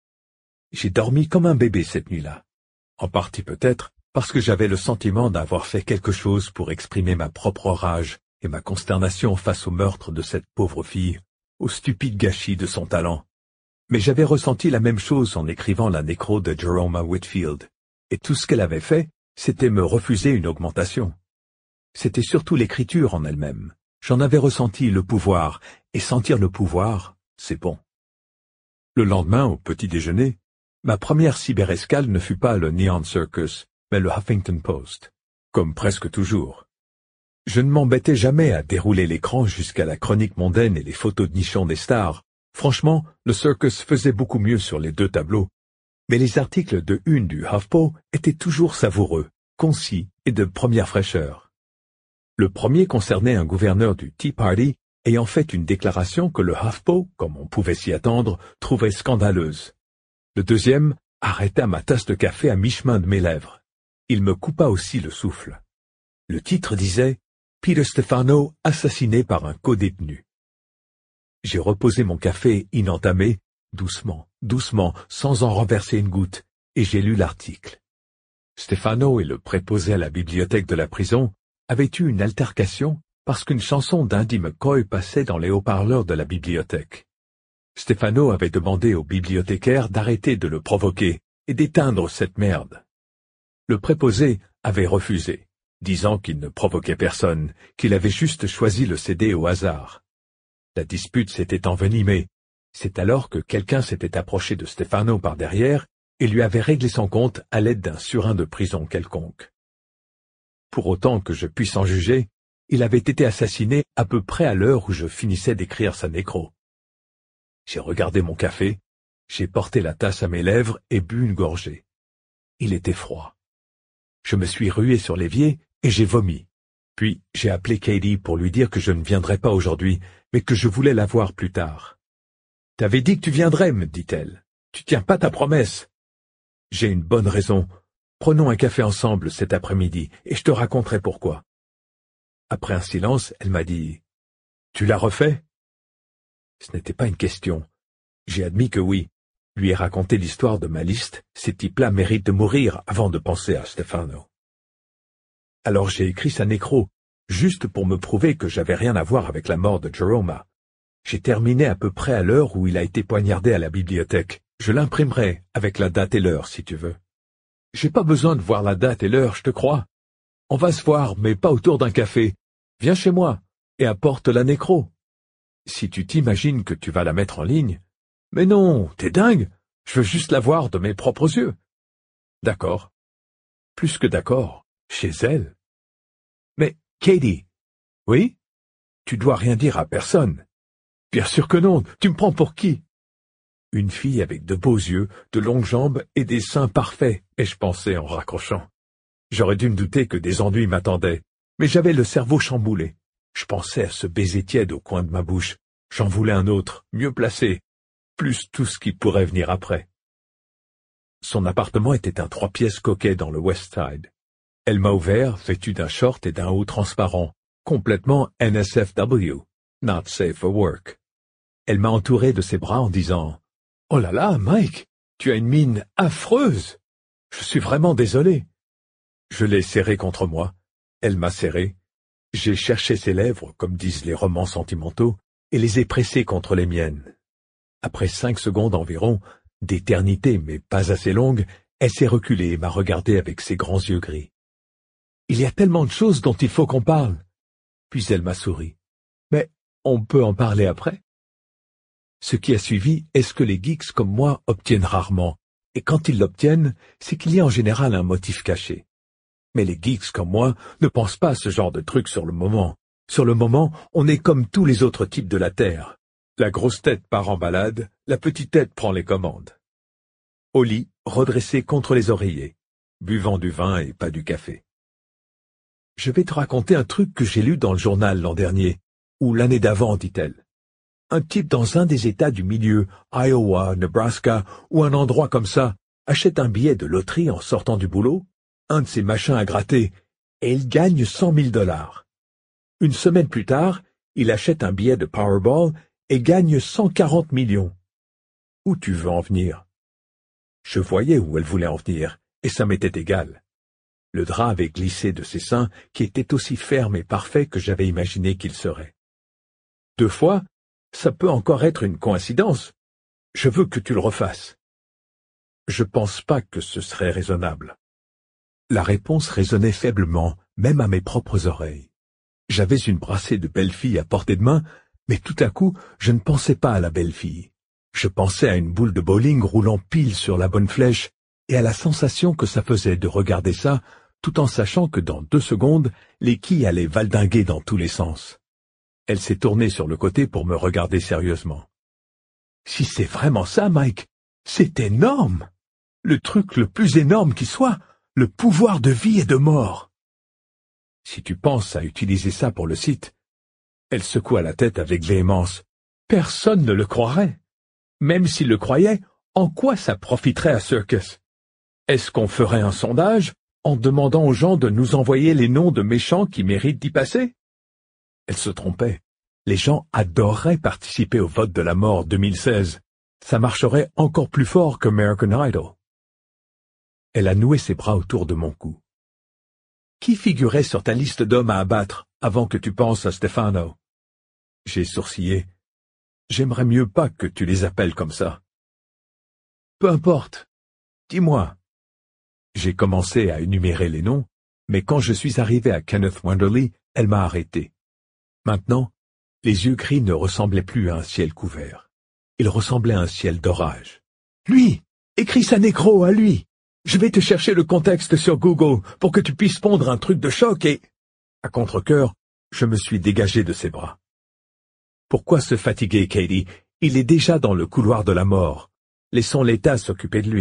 J'ai dormi comme un bébé cette nuit-là, en partie peut-être parce que j'avais le sentiment d'avoir fait quelque chose pour exprimer ma propre rage et ma consternation face au meurtre de cette pauvre fille, au stupide gâchis de son talent. Mais j'avais ressenti la même chose en écrivant la nécro de Jeroma Whitfield, et tout ce qu'elle avait fait, c'était me refuser une augmentation. C'était surtout l'écriture en elle-même. J'en avais ressenti le pouvoir, et sentir le pouvoir, c'est bon. Le lendemain, au petit déjeuner, ma première cyberescale ne fut pas le Neon Circus, mais le Huffington Post, comme presque toujours. Je ne m'embêtais jamais à dérouler l'écran jusqu'à la chronique mondaine et les photos de nichons des stars. Franchement, le Circus faisait beaucoup mieux sur les deux tableaux. Mais les articles de une du HuffPo étaient toujours savoureux, concis et de première fraîcheur. Le premier concernait un gouverneur du Tea Party ayant fait une déclaration que le HuffPo, comme on pouvait s'y attendre, trouvait scandaleuse. Le deuxième arrêta ma tasse de café à mi-chemin de mes lèvres. Il me coupa aussi le souffle. Le titre disait « Peter Stefano assassiné par un codétenu ». J'ai reposé mon café inentamé, doucement, doucement, sans en renverser une goutte, et j'ai lu l'article. Stefano et le préposé à la bibliothèque de la prison avaient eu une altercation parce qu'une chanson d'Andy McCoy passait dans les haut-parleurs de la bibliothèque. Stefano avait demandé au bibliothécaire d'arrêter de le provoquer et d'éteindre cette merde. Le préposé avait refusé, disant qu'il ne provoquait personne, qu'il avait juste choisi le C D au hasard. La dispute s'était envenimée. C'est alors que quelqu'un s'était approché de Stefano par derrière et lui avait réglé son compte à l'aide d'un surin de prison quelconque. Pour autant que je puisse en juger, il avait été assassiné à peu près à l'heure où je finissais d'écrire sa nécro. J'ai regardé mon café, j'ai porté la tasse à mes lèvres et bu une gorgée. Il était froid. Je me suis rué sur l'évier et j'ai vomi. Puis j'ai appelé Katie pour lui dire que je ne viendrais pas aujourd'hui, mais que je voulais la voir plus tard. « T'avais dit que tu viendrais, me dit-elle. Tu tiens pas ta promesse. »« J'ai une bonne raison. Prenons un café ensemble cet après-midi, et je te raconterai pourquoi. » Après un silence, elle m'a dit « Tu l'as refait ?» Ce n'était pas une question. J'ai admis que oui. Lui ai raconté l'histoire de ma liste. Ces types-là méritent de mourir avant de penser à Stefano. Alors j'ai écrit sa nécro, juste pour me prouver que j'avais rien à voir avec la mort de Jeroma. J'ai terminé à peu près à l'heure où il a été poignardé à la bibliothèque. Je l'imprimerai avec la date et l'heure, si tu veux. J'ai pas besoin de voir la date et l'heure, je te crois. On va se voir, mais pas autour d'un café. Viens chez moi, et apporte la nécro. Si tu t'imagines que tu vas la mettre en ligne, mais non, t'es dingue, je veux juste la voir de mes propres yeux. D'accord. Plus que d'accord, chez elle. Mais, Katie. Oui? Tu dois rien dire à personne. Bien sûr que non, tu me prends pour qui? Une fille avec de beaux yeux, de longues jambes et des seins parfaits, ai-je pensé en raccrochant. J'aurais dû me douter que des ennuis m'attendaient, mais j'avais le cerveau chamboulé. Je pensais à ce baiser tiède au coin de ma bouche. J'en voulais un autre, mieux placé, plus tout ce qui pourrait venir après. Son appartement était un trois pièces coquet dans le West Side. Elle m'a ouvert, vêtue d'un short et d'un haut transparent, complètement N S F W, not safe for work. Elle m'a entouré de ses bras en disant « Oh là là, Mike, tu as une mine affreuse. Je suis vraiment désolé. » Je l'ai serrée contre moi. Elle m'a serré. J'ai cherché ses lèvres, comme disent les romans sentimentaux, et les ai pressées contre les miennes. Après cinq secondes environ, d'éternité mais pas assez longue, elle s'est reculée et m'a regardé avec ses grands yeux gris. « Il y a tellement de choses dont il faut qu'on parle. » Puis elle m'a souri. « Mais on peut en parler après ?» Ce qui a suivi est ce que les geeks comme moi obtiennent rarement, et quand ils l'obtiennent, c'est qu'il y a en général un motif caché. Mais les geeks comme moi ne pensent pas à ce genre de truc sur le moment. Sur le moment, on est comme tous les autres types de la Terre. La grosse tête part en balade, la petite tête prend les commandes. Au lit, redressé contre les oreillers, buvant du vin et pas du café. Je vais te raconter un truc que j'ai lu dans le journal l'an dernier, ou l'année d'avant, dit-elle. Un type dans un des États du milieu, Iowa, Nebraska, ou un endroit comme ça, achète un billet de loterie en sortant du boulot, un de ces machins à gratter, et il gagne cent mille dollars. Une semaine plus tard, il achète un billet de Powerball et gagne cent quarante millions. Où tu veux en venir? Je voyais où elle voulait en venir, et ça m'était égal. Le drap avait glissé de ses seins, qui étaient aussi fermes et parfaits que j'avais imaginé qu'ils seraient. Deux fois, ça peut encore être une coïncidence. Je veux que tu le refasses. Je pense pas que ce serait raisonnable. La réponse résonnait faiblement, même à mes propres oreilles. J'avais une brassée de belles filles à portée de main, mais tout à coup, je ne pensais pas à la belle fille. Je pensais à une boule de bowling roulant pile sur la bonne flèche et à la sensation que ça faisait de regarder ça, tout en sachant que dans deux secondes, les quilles allaient valdinguer dans tous les sens. Elle s'est tournée sur le côté pour me regarder sérieusement. « Si c'est vraiment ça, Mike, c'est énorme! Le truc le plus énorme qui soit, le pouvoir de vie et de mort! Si tu penses à utiliser ça pour le site... » Elle secoua la tête avec véhémence. « Personne ne le croirait. Même s'il le croyait, en quoi ça profiterait à Circus? Est-ce qu'on ferait un sondage en demandant aux gens de nous envoyer les noms de méchants qui méritent d'y passer? » Elle se trompait. Les gens adoreraient participer au vote de la mort deux mille seize. Ça marcherait encore plus fort qu'American Idol. Elle a noué ses bras autour de mon cou. « Qui figurait sur ta liste d'hommes à abattre avant que tu penses à Stefano? » J'ai sourcillé. « J'aimerais mieux pas que tu les appelles comme ça. »« Peu importe. Dis-moi. » J'ai commencé à énumérer les noms, mais quand je suis arrivé à Kenneth Wenderly, elle m'a arrêté. Maintenant, les yeux gris ne ressemblaient plus à un ciel couvert. Ils ressemblaient à un ciel d'orage. « Lui! Écris sa nécro à lui! Je vais te chercher le contexte sur Google pour que tu puisses pondre un truc de choc et... » À contre-cœur, je me suis dégagé de ses bras. « Pourquoi se fatiguer, Katie? Il est déjà dans le couloir de la mort. Laissons l'État s'occuper de lui. »«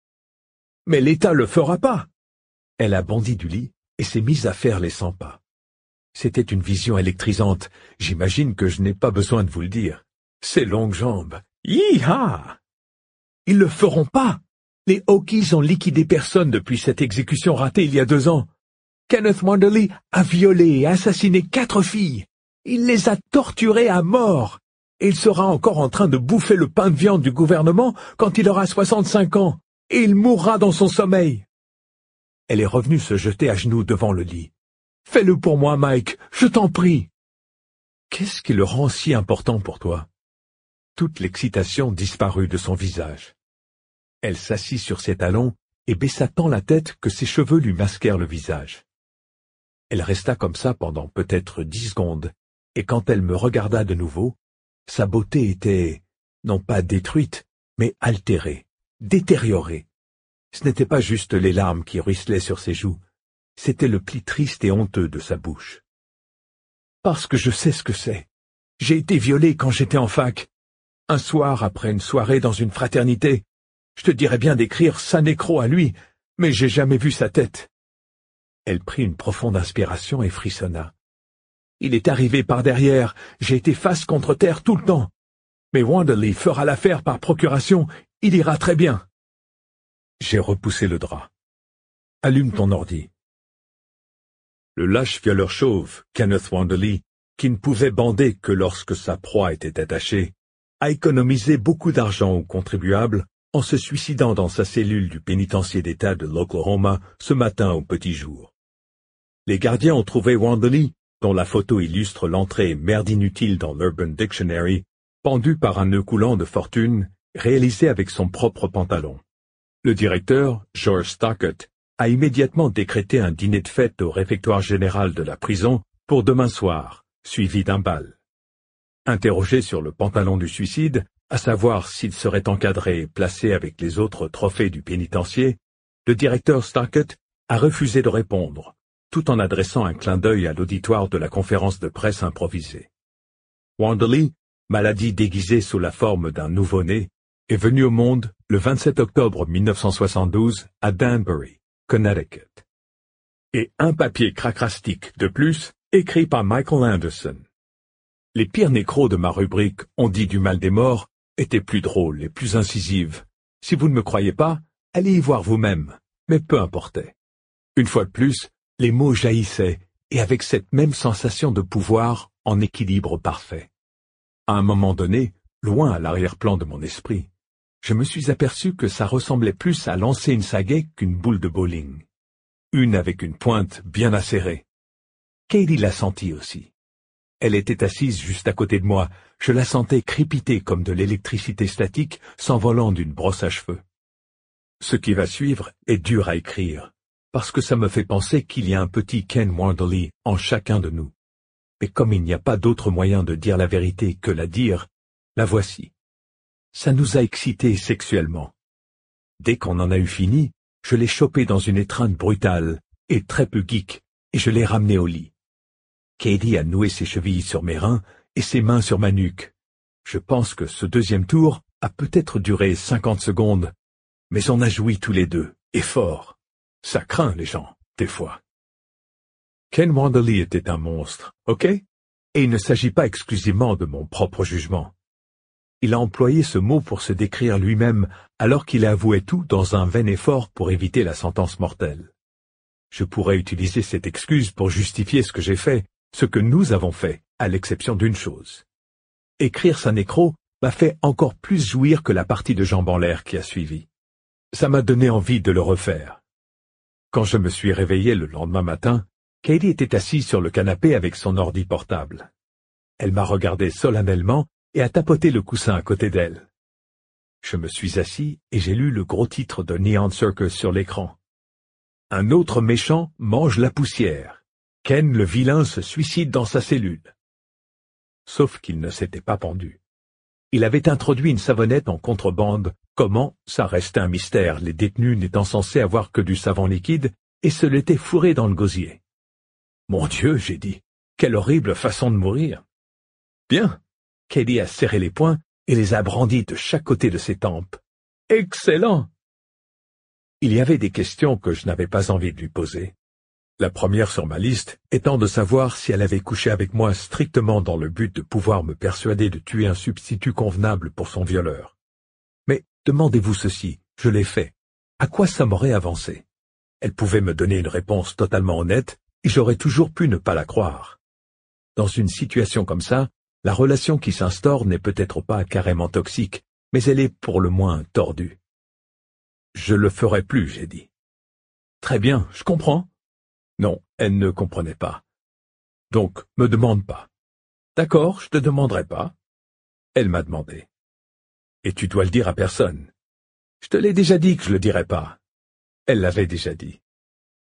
Mais l'État le fera pas !» Elle a bondi du lit et s'est mise à faire les cent pas. C'était une vision électrisante. J'imagine que je n'ai pas besoin de vous le dire. Ses longues jambes. Hi-ha! Ils le feront pas! Les Hokies ont liquidé personne depuis cette exécution ratée il y a deux ans. Kenneth Wenderly a violé et assassiné quatre filles. Il les a torturées à mort. Et il sera encore en train de bouffer le pain de viande du gouvernement quand il aura soixante-cinq ans. Et il mourra dans son sommeil. Elle est revenue se jeter à genoux devant le lit. « Fais-le pour moi, Mike, je t'en prie. » Qu'est-ce qui le rend si important pour toi? Toute l'excitation disparut de son visage. Elle s'assit sur ses talons et baissa tant la tête que ses cheveux lui masquèrent le visage. Elle resta comme ça pendant peut-être dix secondes, et quand elle me regarda de nouveau, sa beauté était, non pas détruite, mais altérée, détériorée. Ce n'était pas juste les larmes qui ruisselaient sur ses joues, c'était le pli triste et honteux de sa bouche. Parce que je sais ce que c'est. J'ai été violée quand j'étais en fac. Un soir, après une soirée dans une fraternité, je te dirais bien d'écrire sa nécro à lui, mais j'ai jamais vu sa tête. Elle prit une profonde inspiration et frissonna. Il est arrivé par derrière, j'ai été face contre terre tout le temps. Mais Wanderley fera l'affaire par procuration, il ira très bien. J'ai repoussé le drap. Allume ton ordi. Le lâche violeur chauve, Kenneth Wanderley, qui ne pouvait bander que lorsque sa proie était attachée, a économisé beaucoup d'argent aux contribuables en se suicidant dans sa cellule du pénitencier d'État de l'Oklahoma ce matin au petit jour. Les gardiens ont trouvé Wanderley, dont la photo illustre l'entrée merde inutile dans l'Urban Dictionary, pendu par un nœud coulant de fortune, réalisé avec son propre pantalon. Le directeur, George Stockett, a immédiatement décrété un dîner de fête au réfectoire général de la prison pour demain soir, suivi d'un bal. Interrogé sur le pantalon du suicide, à savoir s'il serait encadré et placé avec les autres trophées du pénitencier, le directeur Stockett a refusé de répondre, tout en adressant un clin d'œil à l'auditoire de la conférence de presse improvisée. Wanderley, maladie déguisée sous la forme d'un nouveau-né, est venu au monde le vingt-sept octobre mille neuf cent soixante-douze à Danbury, Connecticut. Et un papier cracrastique de plus, écrit par Michael Anderson. Les pires nécros de ma rubrique « On dit du mal des morts » étaient plus drôles et plus incisives. Si vous ne me croyez pas, allez y voir vous-même, mais peu importait. Une fois de plus, les mots jaillissaient, et avec cette même sensation de pouvoir en équilibre parfait. À un moment donné, loin à l'arrière-plan de mon esprit, je me suis aperçu que ça ressemblait plus à lancer une sagaie qu'une boule de bowling. Une avec une pointe bien acérée. Katie l'a senti aussi. Elle était assise juste à côté de moi, je la sentais crépiter comme de l'électricité statique s'envolant d'une brosse à cheveux. Ce qui va suivre est dur à écrire, parce que ça me fait penser qu'il y a un petit Ken Wanderley en chacun de nous. Mais comme il n'y a pas d'autre moyen de dire la vérité que la dire, la voici. Ça nous a excités sexuellement. Dès qu'on en a eu fini, je l'ai chopé dans une étreinte brutale et très peu geek, et je l'ai ramené au lit. Katie a noué ses chevilles sur mes reins et ses mains sur ma nuque. Je pense que ce deuxième tour a peut-être duré cinquante secondes, mais on a joui tous les deux, et fort. Ça craint les gens, des fois. Ken Wanderley était un monstre, ok? Et il ne s'agit pas exclusivement de mon propre jugement. Il a employé ce mot pour se décrire lui-même alors qu'il avouait tout dans un vain effort pour éviter la sentence mortelle. Je pourrais utiliser cette excuse pour justifier ce que j'ai fait, ce que nous avons fait, à l'exception d'une chose. Écrire sa nécro m'a fait encore plus jouir que la partie de jambes en l'air qui a suivi. Ça m'a donné envie de le refaire. Quand je me suis réveillé le lendemain matin, Katie était assise sur le canapé avec son ordi portable. Elle m'a regardé solennellement et a tapoté le coussin à côté d'elle. Je me suis assis et j'ai lu le gros titre de Neon Circus sur l'écran. Un autre méchant mange la poussière. Ken le vilain se suicide dans sa cellule. Sauf qu'il ne s'était pas pendu. Il avait introduit une savonnette en contrebande. Comment, ça restait un mystère, les détenus n'étant censés avoir que du savon liquide, et se l'était fourré dans le gosier. Mon Dieu, j'ai dit, quelle horrible façon de mourir. Bien. Katie a serré les poings et les a brandis de chaque côté de ses tempes. Excellent! Il y avait des questions que je n'avais pas envie de lui poser. La première sur ma liste étant de savoir si elle avait couché avec moi strictement dans le but de pouvoir me persuader de tuer un substitut convenable pour son violeur. Mais demandez-vous ceci, je l'ai fait. À quoi ça m'aurait avancé? Elle pouvait me donner une réponse totalement honnête et j'aurais toujours pu ne pas la croire. Dans une situation comme ça, la relation qui s'instaure n'est peut-être pas carrément toxique, mais elle est pour le moins tordue. Je le ferai plus, j'ai dit. Très bien, je comprends. Non, elle ne comprenait pas. Donc, me demande pas. D'accord, je te demanderai pas. Elle m'a demandé. Et tu dois le dire à personne. Je te l'ai déjà dit que je le dirais pas. Elle l'avait déjà dit.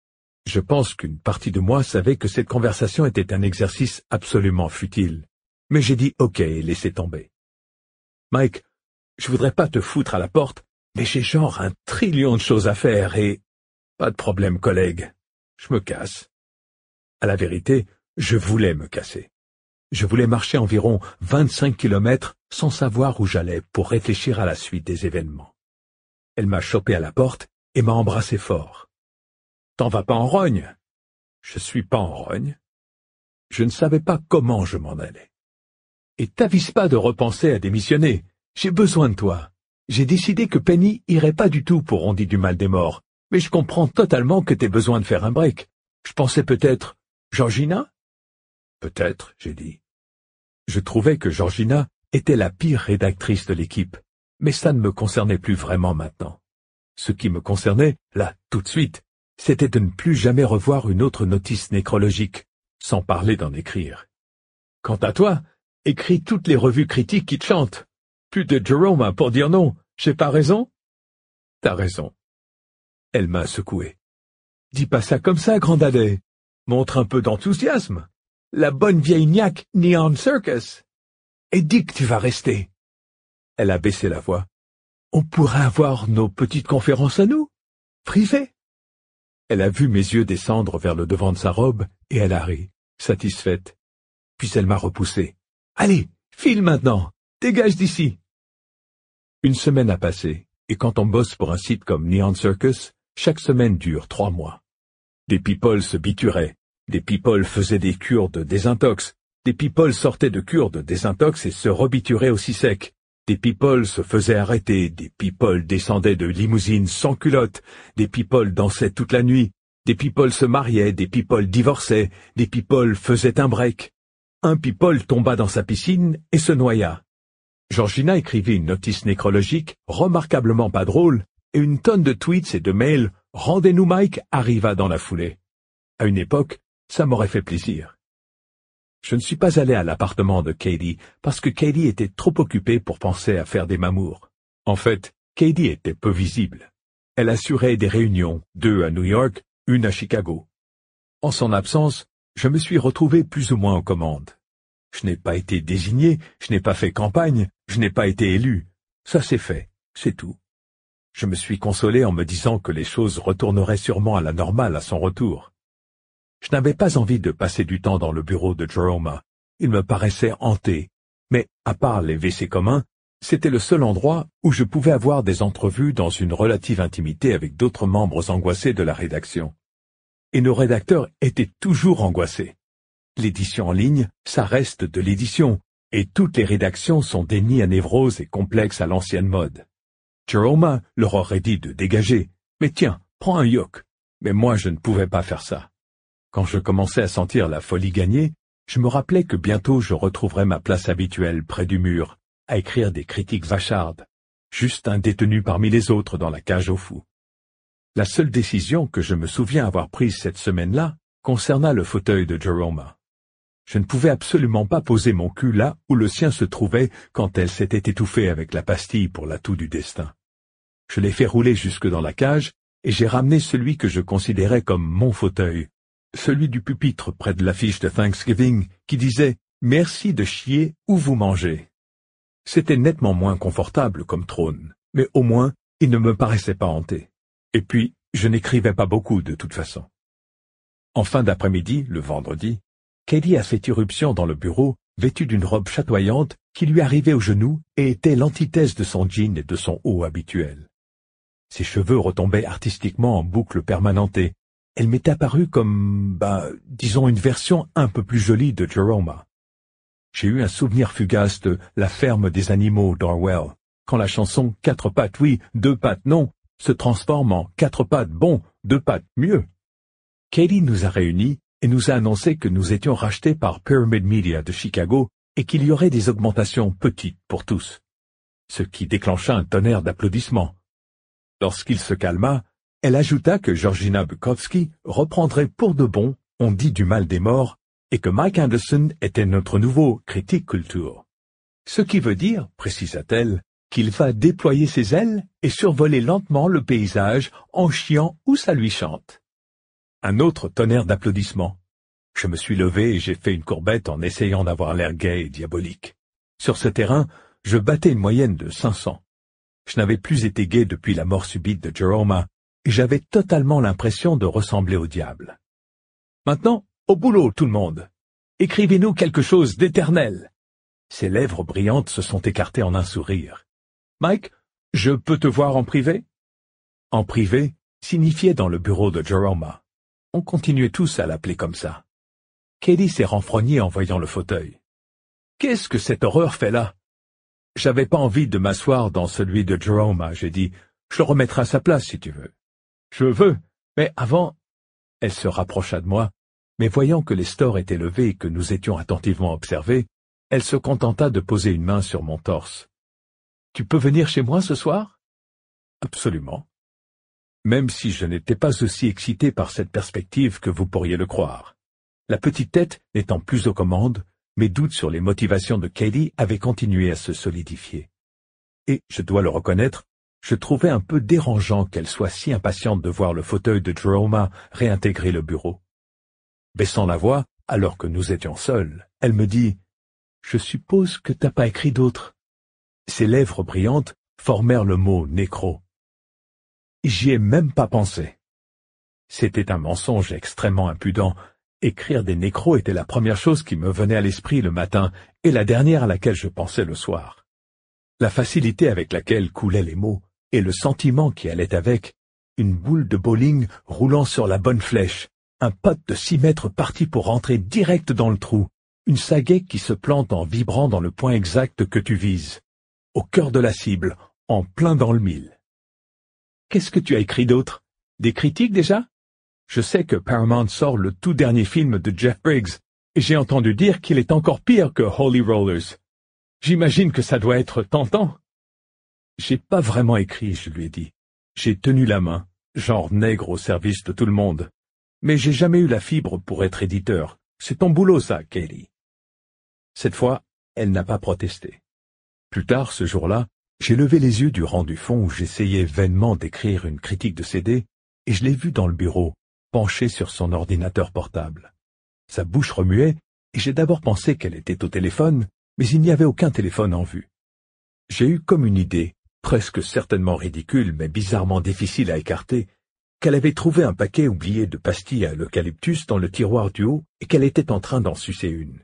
Je pense qu'une partie de moi savait que cette conversation était un exercice absolument futile. Mais j'ai dit ok, laissez tomber. Mike, je voudrais pas te foutre à la porte, mais j'ai genre un trillion de choses à faire et... Pas de problème, collègue. Je me casse. À la vérité, je voulais me casser. Je voulais marcher environ vingt-cinq kilomètres sans savoir où j'allais pour réfléchir à la suite des événements. Elle m'a chopé à la porte et m'a embrassé fort. « T'en vas pas en rogne ?»« Je suis pas en rogne. » Je ne savais pas comment je m'en allais. « Et t'avise pas de repenser à démissionner. J'ai besoin de toi. J'ai décidé que Penny irait pas du tout pour On dit du mal des morts, mais je comprends totalement que t'aies besoin de faire un break. Je pensais peut-être... Georgina ?»« Peut-être, j'ai dit. » Je trouvais que Georgina était la pire rédactrice de l'équipe, mais ça ne me concernait plus vraiment maintenant. Ce qui me concernait, là, tout de suite, c'était de ne plus jamais revoir une autre notice nécrologique, sans parler d'en écrire. Quant à toi, écris toutes les revues critiques qui te chantent. Plus de Jerome pour dire non, j'ai pas raison? T'as raison. Elle m'a secoué. Dis pas ça comme ça, grand dadais. Montre un peu d'enthousiasme. La bonne vieille niaque Neon Circus. Et dis que tu vas rester. Elle a baissé la voix. On pourrait avoir nos petites conférences à nous, privées. Elle a vu mes yeux descendre vers le devant de sa robe et elle a ri, satisfaite. Puis elle m'a repoussé. Allez, file maintenant, dégage d'ici. Une semaine a passé, et quand on bosse pour un site comme Neon Circus, chaque semaine dure trois mois. Des people se bituraient, des people faisaient des cures de désintox, des people sortaient de cures de désintox et se rebituraient aussi sec. Des people se faisaient arrêter, des people descendaient de limousines sans culotte, des people dansaient toute la nuit, des people se mariaient, des people divorçaient, des people faisaient un break. Un people tomba dans sa piscine et se noya. Georgina écrivit une notice nécrologique remarquablement pas drôle, et une tonne de tweets et de mails « Rendez-nous Mike » arriva dans la foulée. À une époque, ça m'aurait fait plaisir. Je ne suis pas allé à l'appartement de Katie parce que Katie était trop occupée pour penser à faire des mamours. En fait, Katie était peu visible. Elle assurait des réunions, deux à New York, une à Chicago. En son absence, je me suis retrouvé plus ou moins aux commandes. Je n'ai pas été désigné, je n'ai pas fait campagne, je n'ai pas été élu. Ça s'est fait, c'est tout. Je me suis consolé en me disant que les choses retourneraient sûrement à la normale à son retour. Je n'avais pas envie de passer du temps dans le bureau de Jerome. Il me paraissait hanté, mais, à part les W C communs, c'était le seul endroit où je pouvais avoir des entrevues dans une relative intimité avec d'autres membres angoissés de la rédaction. Et nos rédacteurs étaient toujours angoissés. L'édition en ligne, ça reste de l'édition, et toutes les rédactions sont des nids à névrose et complexes à l'ancienne mode. Jerome leur aurait dit de dégager, mais tiens, prends un yoke. Mais moi je ne pouvais pas faire ça. Quand je commençais à sentir la folie gagner, je me rappelais que bientôt je retrouverais ma place habituelle près du mur, à écrire des critiques vachardes, juste un détenu parmi les autres dans la cage aux fous. La seule décision que je me souviens avoir prise cette semaine-là concerna le fauteuil de Jerome. Je ne pouvais absolument pas poser mon cul là où le sien se trouvait quand elle s'était étouffée avec la pastille pour l'atout du destin. Je l'ai fait rouler jusque dans la cage et j'ai ramené celui que je considérais comme mon fauteuil, celui du pupitre près de l'affiche de Thanksgiving qui disait « Merci de chier où vous mangez ». C'était nettement moins confortable comme trône, mais au moins, il ne me paraissait pas hanté. Et puis, je n'écrivais pas beaucoup de toute façon. En fin d'après-midi, le vendredi, Katie a fait irruption dans le bureau, vêtue d'une robe chatoyante qui lui arrivait aux genoux et était l'antithèse de son jean et de son haut habituel. Ses cheveux retombaient artistiquement en boucles permanentées. Elle m'est apparue comme, bah, disons une version un peu plus jolie de Jerome. J'ai eu un souvenir fugace de La ferme des animaux d'Orwell, quand la chanson « Quatre pattes oui, deux pattes non » se transforme en « Quatre pattes bon, deux pattes mieux ». Katie nous a réunis et nous a annoncé que nous étions rachetés par Pyramid Media de Chicago et qu'il y aurait des augmentations petites pour tous, ce qui déclencha un tonnerre d'applaudissements. Lorsqu'il se calma, elle ajouta que Georgina Bukowski reprendrait pour de bon On dit du mal des morts et que Mike Anderson était notre nouveau critique culture. Ce qui veut dire, précisa-t-elle, qu'il va déployer ses ailes et survoler lentement le paysage en chiant où ça lui chante. Un autre tonnerre d'applaudissements. Je me suis levé et j'ai fait une courbette en essayant d'avoir l'air gai et diabolique. Sur ce terrain, je battais une moyenne de cinq cents. Je n'avais plus été gai depuis la mort subite de Jerome, et j'avais totalement l'impression de ressembler au diable. Maintenant, au boulot, tout le monde. Écrivez-nous quelque chose d'éternel. Ses lèvres brillantes se sont écartées en un sourire. Mike, je peux te voir en privé? En privé signifiait dans le bureau de Jerome. On continuait tous à l'appeler comme ça. Katie s'est renfrognée en voyant le fauteuil. Qu'est-ce que cette horreur fait là? J'avais pas envie de m'asseoir dans celui de Jerome, j'ai dit. Je le remettrai à sa place si tu veux. Je veux, mais avant... Elle se rapprocha de moi, mais voyant que les stores étaient levés et que nous étions attentivement observés, elle se contenta de poser une main sur mon torse. Tu peux venir chez moi ce soir? Absolument. Même si je n'étais pas aussi excité par cette perspective que vous pourriez le croire. La petite tête n'étant plus aux commandes, mes doutes sur les motivations de Katie avaient continué à se solidifier. Et, je dois le reconnaître, je trouvais un peu dérangeant qu'elle soit si impatiente de voir le fauteuil de Jerome réintégrer le bureau. Baissant la voix, alors que nous étions seuls, elle me dit « Je suppose que t'as pas écrit d'autres. » Ses lèvres brillantes formèrent le mot « nécro ». J'y ai même pas pensé. C'était un mensonge extrêmement impudent. Écrire des nécros était la première chose qui me venait à l'esprit le matin et la dernière à laquelle je pensais le soir. La facilité avec laquelle coulaient les mots et le sentiment qui allait avec, une boule de bowling roulant sur la bonne flèche, un pot de six mètres parti pour rentrer direct dans le trou, une sagaie qui se plante en vibrant dans le point exact que tu vises, au cœur de la cible, en plein dans le mille. Qu'est-ce que tu as écrit d'autre? Des critiques déjà? Je sais que Paramount sort le tout dernier film de Jeff Briggs, et j'ai entendu dire qu'il est encore pire que Holy Rollers. J'imagine que ça doit être tentant. J'ai pas vraiment écrit, je lui ai dit. J'ai tenu la main, genre nègre au service de tout le monde. Mais j'ai jamais eu la fibre pour être éditeur. C'est ton boulot, ça, Katie. Cette fois, elle n'a pas protesté. Plus tard, ce jour-là, j'ai levé les yeux du rang du fond où j'essayais vainement d'écrire une critique de C D, et je l'ai vue dans le bureau, penchée sur son ordinateur portable. Sa bouche remuait, et j'ai d'abord pensé qu'elle était au téléphone, mais il n'y avait aucun téléphone en vue. J'ai eu comme une idée, presque certainement ridicule, mais bizarrement difficile à écarter, qu'elle avait trouvé un paquet oublié de pastilles à l'eucalyptus dans le tiroir du haut et qu'elle était en train d'en sucer une.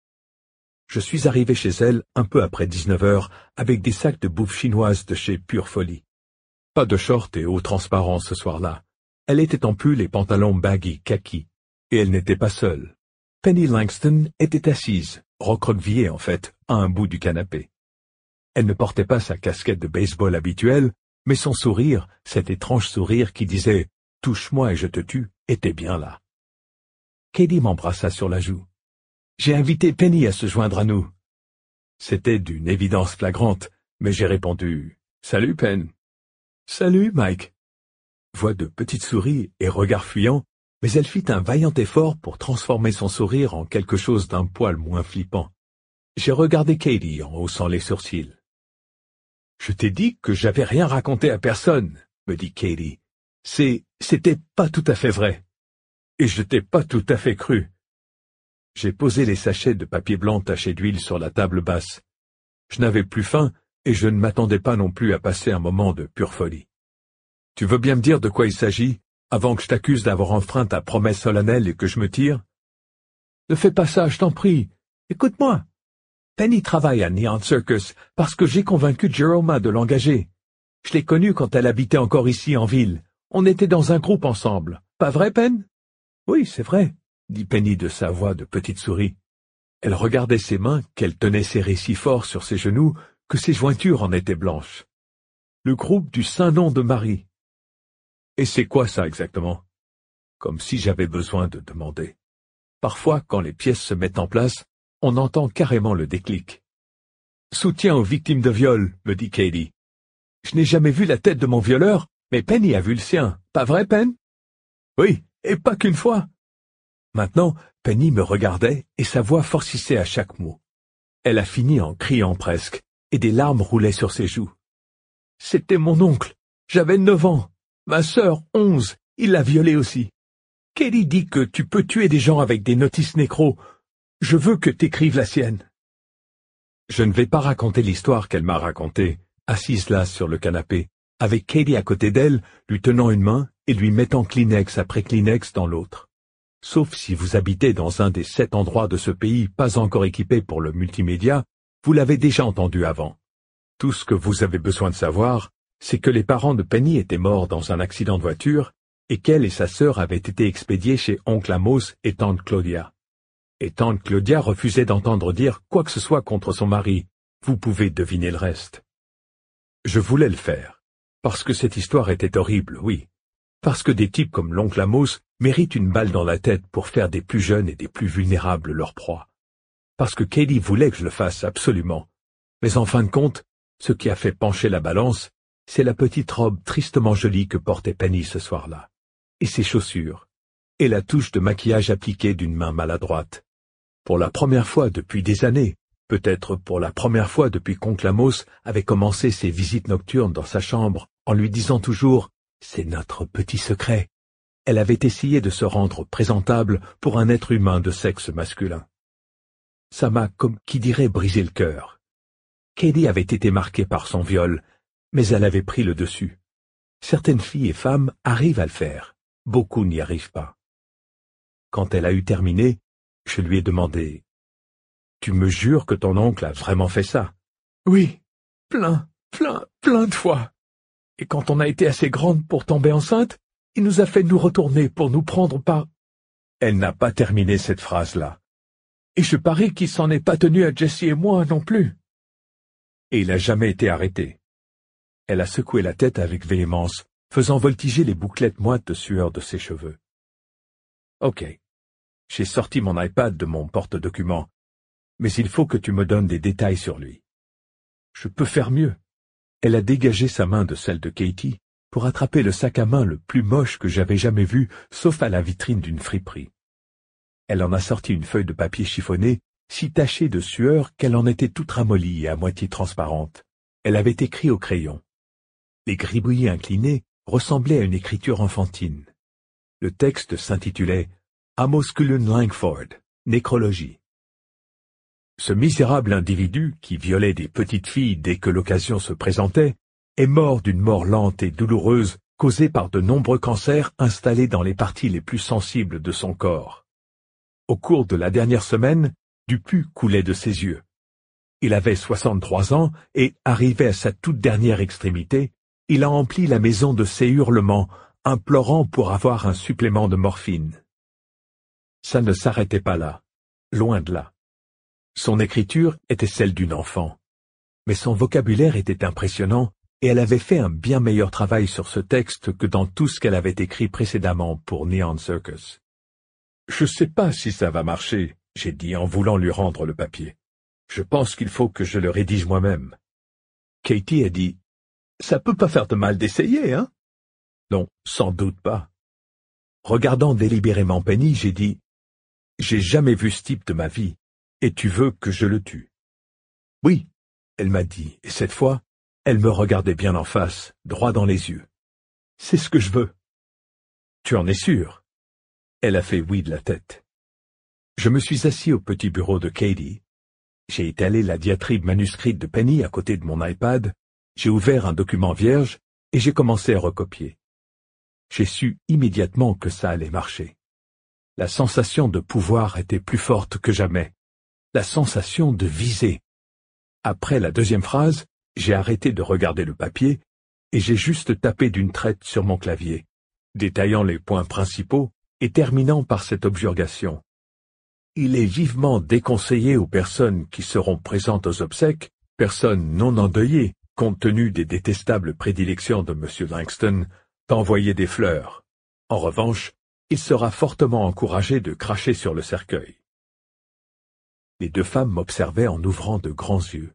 Je suis arrivé chez elle un peu après dix-neuf heures avec des sacs de bouffe chinoise de chez Pure Folie. Pas de short et eau transparent ce soir-là. Elle était en pull et pantalon baggy kaki, et elle n'était pas seule. Penny Langston était assise, recroquevillée en fait, à un bout du canapé. Elle ne portait pas sa casquette de baseball habituelle, mais son sourire, cet étrange sourire qui disait « Touche-moi et je te tue », était bien là. Katie m'embrassa sur la joue. « J'ai invité Penny à se joindre à nous. » C'était d'une évidence flagrante, mais j'ai répondu « Salut, Pen. »« Salut, Mike. » Voix de petite souris et regard fuyant, mais elle fit un vaillant effort pour transformer son sourire en quelque chose d'un poil moins flippant. J'ai regardé Katie en haussant les sourcils. « Je t'ai dit que j'avais rien raconté à personne, » me dit Katie. « C'est, c'était pas tout à fait vrai. Et je t'ai pas tout à fait cru. » J'ai posé les sachets de papier blanc tachés d'huile sur la table basse. Je n'avais plus faim et je ne m'attendais pas non plus à passer un moment de pure folie. « Tu veux bien me dire de quoi il s'agit, avant que je t'accuse d'avoir enfreint ta promesse solennelle et que je me tire? »« Ne fais pas ça, je t'en prie. Écoute-moi. Penny travaille à Neon Circus parce que j'ai convaincu Jerome de l'engager. Je l'ai connue quand elle habitait encore ici en ville. On était dans un groupe ensemble. Pas vrai, Pen? »« Oui, c'est vrai, » dit Penny de sa voix de petite souris. Elle regardait ses mains qu'elle tenait serrées si fort sur ses genoux que ses jointures en étaient blanches. Le groupe du Saint-Nom de Marie. Et c'est quoi ça exactement? Comme si j'avais besoin de demander. Parfois, quand les pièces se mettent en place, on entend carrément le déclic. Soutien aux victimes de viol, me dit Katie. Je n'ai jamais vu la tête de mon violeur, mais Penny a vu le sien. Pas vrai, Pen? Oui, et pas qu'une fois. Maintenant, Penny me regardait et sa voix forcissait à chaque mot. Elle a fini en criant presque, et des larmes roulaient sur ses joues. C'était mon oncle. J'avais neuf ans. Ma sœur, onze. Il l'a violée aussi. Katie dit que tu peux tuer des gens avec des notices nécro. Je veux que t'écrives la sienne. Je ne vais pas raconter l'histoire qu'elle m'a racontée, assise là sur le canapé, avec Katie à côté d'elle, lui tenant une main et lui mettant Kleenex après Kleenex dans l'autre. Sauf si vous habitez dans un des sept endroits de ce pays pas encore équipés pour le multimédia, vous l'avez déjà entendu avant. Tout ce que vous avez besoin de savoir, c'est que les parents de Penny étaient morts dans un accident de voiture et qu'elle et sa sœur avaient été expédiées chez oncle Amos et tante Claudia. Et tante Claudia refusait d'entendre dire quoi que ce soit contre son mari. Vous pouvez deviner le reste. Je voulais le faire, parce que cette histoire était horrible, oui. Parce que des types comme l'oncle Amos méritent une balle dans la tête pour faire des plus jeunes et des plus vulnérables leur proie. Parce que Katie voulait que je le fasse absolument. Mais en fin de compte, ce qui a fait pencher la balance, c'est la petite robe tristement jolie que portait Penny ce soir-là. Et ses chaussures. Et la touche de maquillage appliquée d'une main maladroite. Pour la première fois depuis des années, peut-être pour la première fois depuis qu'oncle Amos avait commencé ses visites nocturnes dans sa chambre en lui disant toujours « C'est notre petit secret », elle avait essayé de se rendre présentable pour un être humain de sexe masculin. Ça m'a, comme qui dirait, brisé le cœur. Katie avait été marquée par son viol, mais elle avait pris le dessus. Certaines filles et femmes arrivent à le faire, beaucoup n'y arrivent pas. Quand elle a eu terminé, je lui ai demandé « Tu me jures que ton oncle a vraiment fait ça ?»« Oui, plein, plein, plein de fois. Et quand on a été assez grande pour tomber enceinte, il nous a fait nous retourner pour nous prendre par... » Elle n'a pas terminé cette phrase-là. « Et je parie qu'il s'en est pas tenu à Jessie et moi non plus. » Et il n'a jamais été arrêté. Elle a secoué la tête avec véhémence, faisant voltiger les bouclettes moites de sueur de ses cheveux. « Ok. J'ai sorti mon iPad de mon porte-documents, mais il faut que tu me donnes des détails sur lui. Je peux faire mieux. » Elle a dégagé sa main de celle de Katie pour attraper le sac à main le plus moche que j'avais jamais vu, sauf à la vitrine d'une friperie. Elle en a sorti une feuille de papier chiffonné, si tachée de sueur qu'elle en était toute ramollie et à moitié transparente. Elle avait écrit au crayon. Les gribouillis inclinés ressemblaient à une écriture enfantine. Le texte s'intitulait Amos Cullen Langford, nécrologie. Ce misérable individu, qui violait des petites filles dès que l'occasion se présentait, est mort d'une mort lente et douloureuse causée par de nombreux cancers installés dans les parties les plus sensibles de son corps. Au cours de la dernière semaine, du pus coulait de ses yeux. Il avait soixante-trois ans et, arrivé à sa toute dernière extrémité, il a empli la maison de ses hurlements, implorant pour avoir un supplément de morphine. Ça ne s'arrêtait pas là, loin de là. Son écriture était celle d'une enfant, mais son vocabulaire était impressionnant et elle avait fait un bien meilleur travail sur ce texte que dans tout ce qu'elle avait écrit précédemment pour Neon Circus. « Je sais pas si ça va marcher », j'ai dit en voulant lui rendre le papier. « Je pense qu'il faut que je le rédige moi-même. » Katie a dit « Ça peut pas faire de mal d'essayer, hein ?» Non, sans doute pas. Regardant délibérément Penny, j'ai dit « J'ai jamais vu ce type de ma vie, et tu veux que je le tue ?» « Oui, » elle m'a dit, et cette fois, elle me regardait bien en face, droit dans les yeux. « C'est ce que je veux. »« Tu en es sûr ?» Elle a fait oui de la tête. Je me suis assis au petit bureau de Katie. J'ai étalé la diatribe manuscrite de Penny à côté de mon iPad, j'ai ouvert un document vierge et j'ai commencé à recopier. J'ai su immédiatement que ça allait marcher. La sensation de pouvoir était plus forte que jamais. La sensation de viser. Après la deuxième phrase, j'ai arrêté de regarder le papier et j'ai juste tapé d'une traite sur mon clavier, détaillant les points principaux et terminant par cette objurgation. Il est vivement déconseillé aux personnes qui seront présentes aux obsèques, personnes non endeuillées, compte tenu des détestables prédilections de M. Langston, d'envoyer des fleurs. En revanche, il sera fortement encouragé de cracher sur le cercueil. Les deux femmes m'observaient en ouvrant de grands yeux.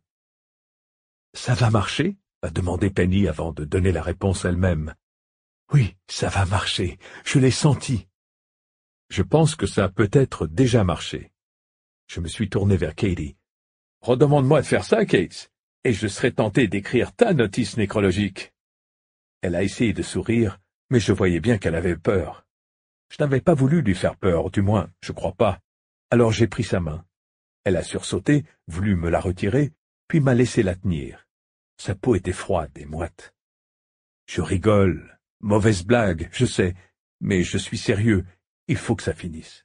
« Ça va marcher ?» a demandé Penny avant de donner la réponse elle-même. « Oui, ça va marcher, je l'ai senti. » Je pense que ça a peut-être déjà marché. Je me suis tourné vers Katie. « Redemande-moi de faire ça, Kate, et je serai tenté d'écrire ta notice nécrologique. » Elle a essayé de sourire, mais je voyais bien qu'elle avait peur. Je n'avais pas voulu lui faire peur, du moins, je crois pas. Alors j'ai pris sa main. Elle a sursauté, voulu me la retirer, puis m'a laissé la tenir. Sa peau était froide et moite. Je rigole. Mauvaise blague, je sais, mais je suis sérieux. Il faut que ça finisse.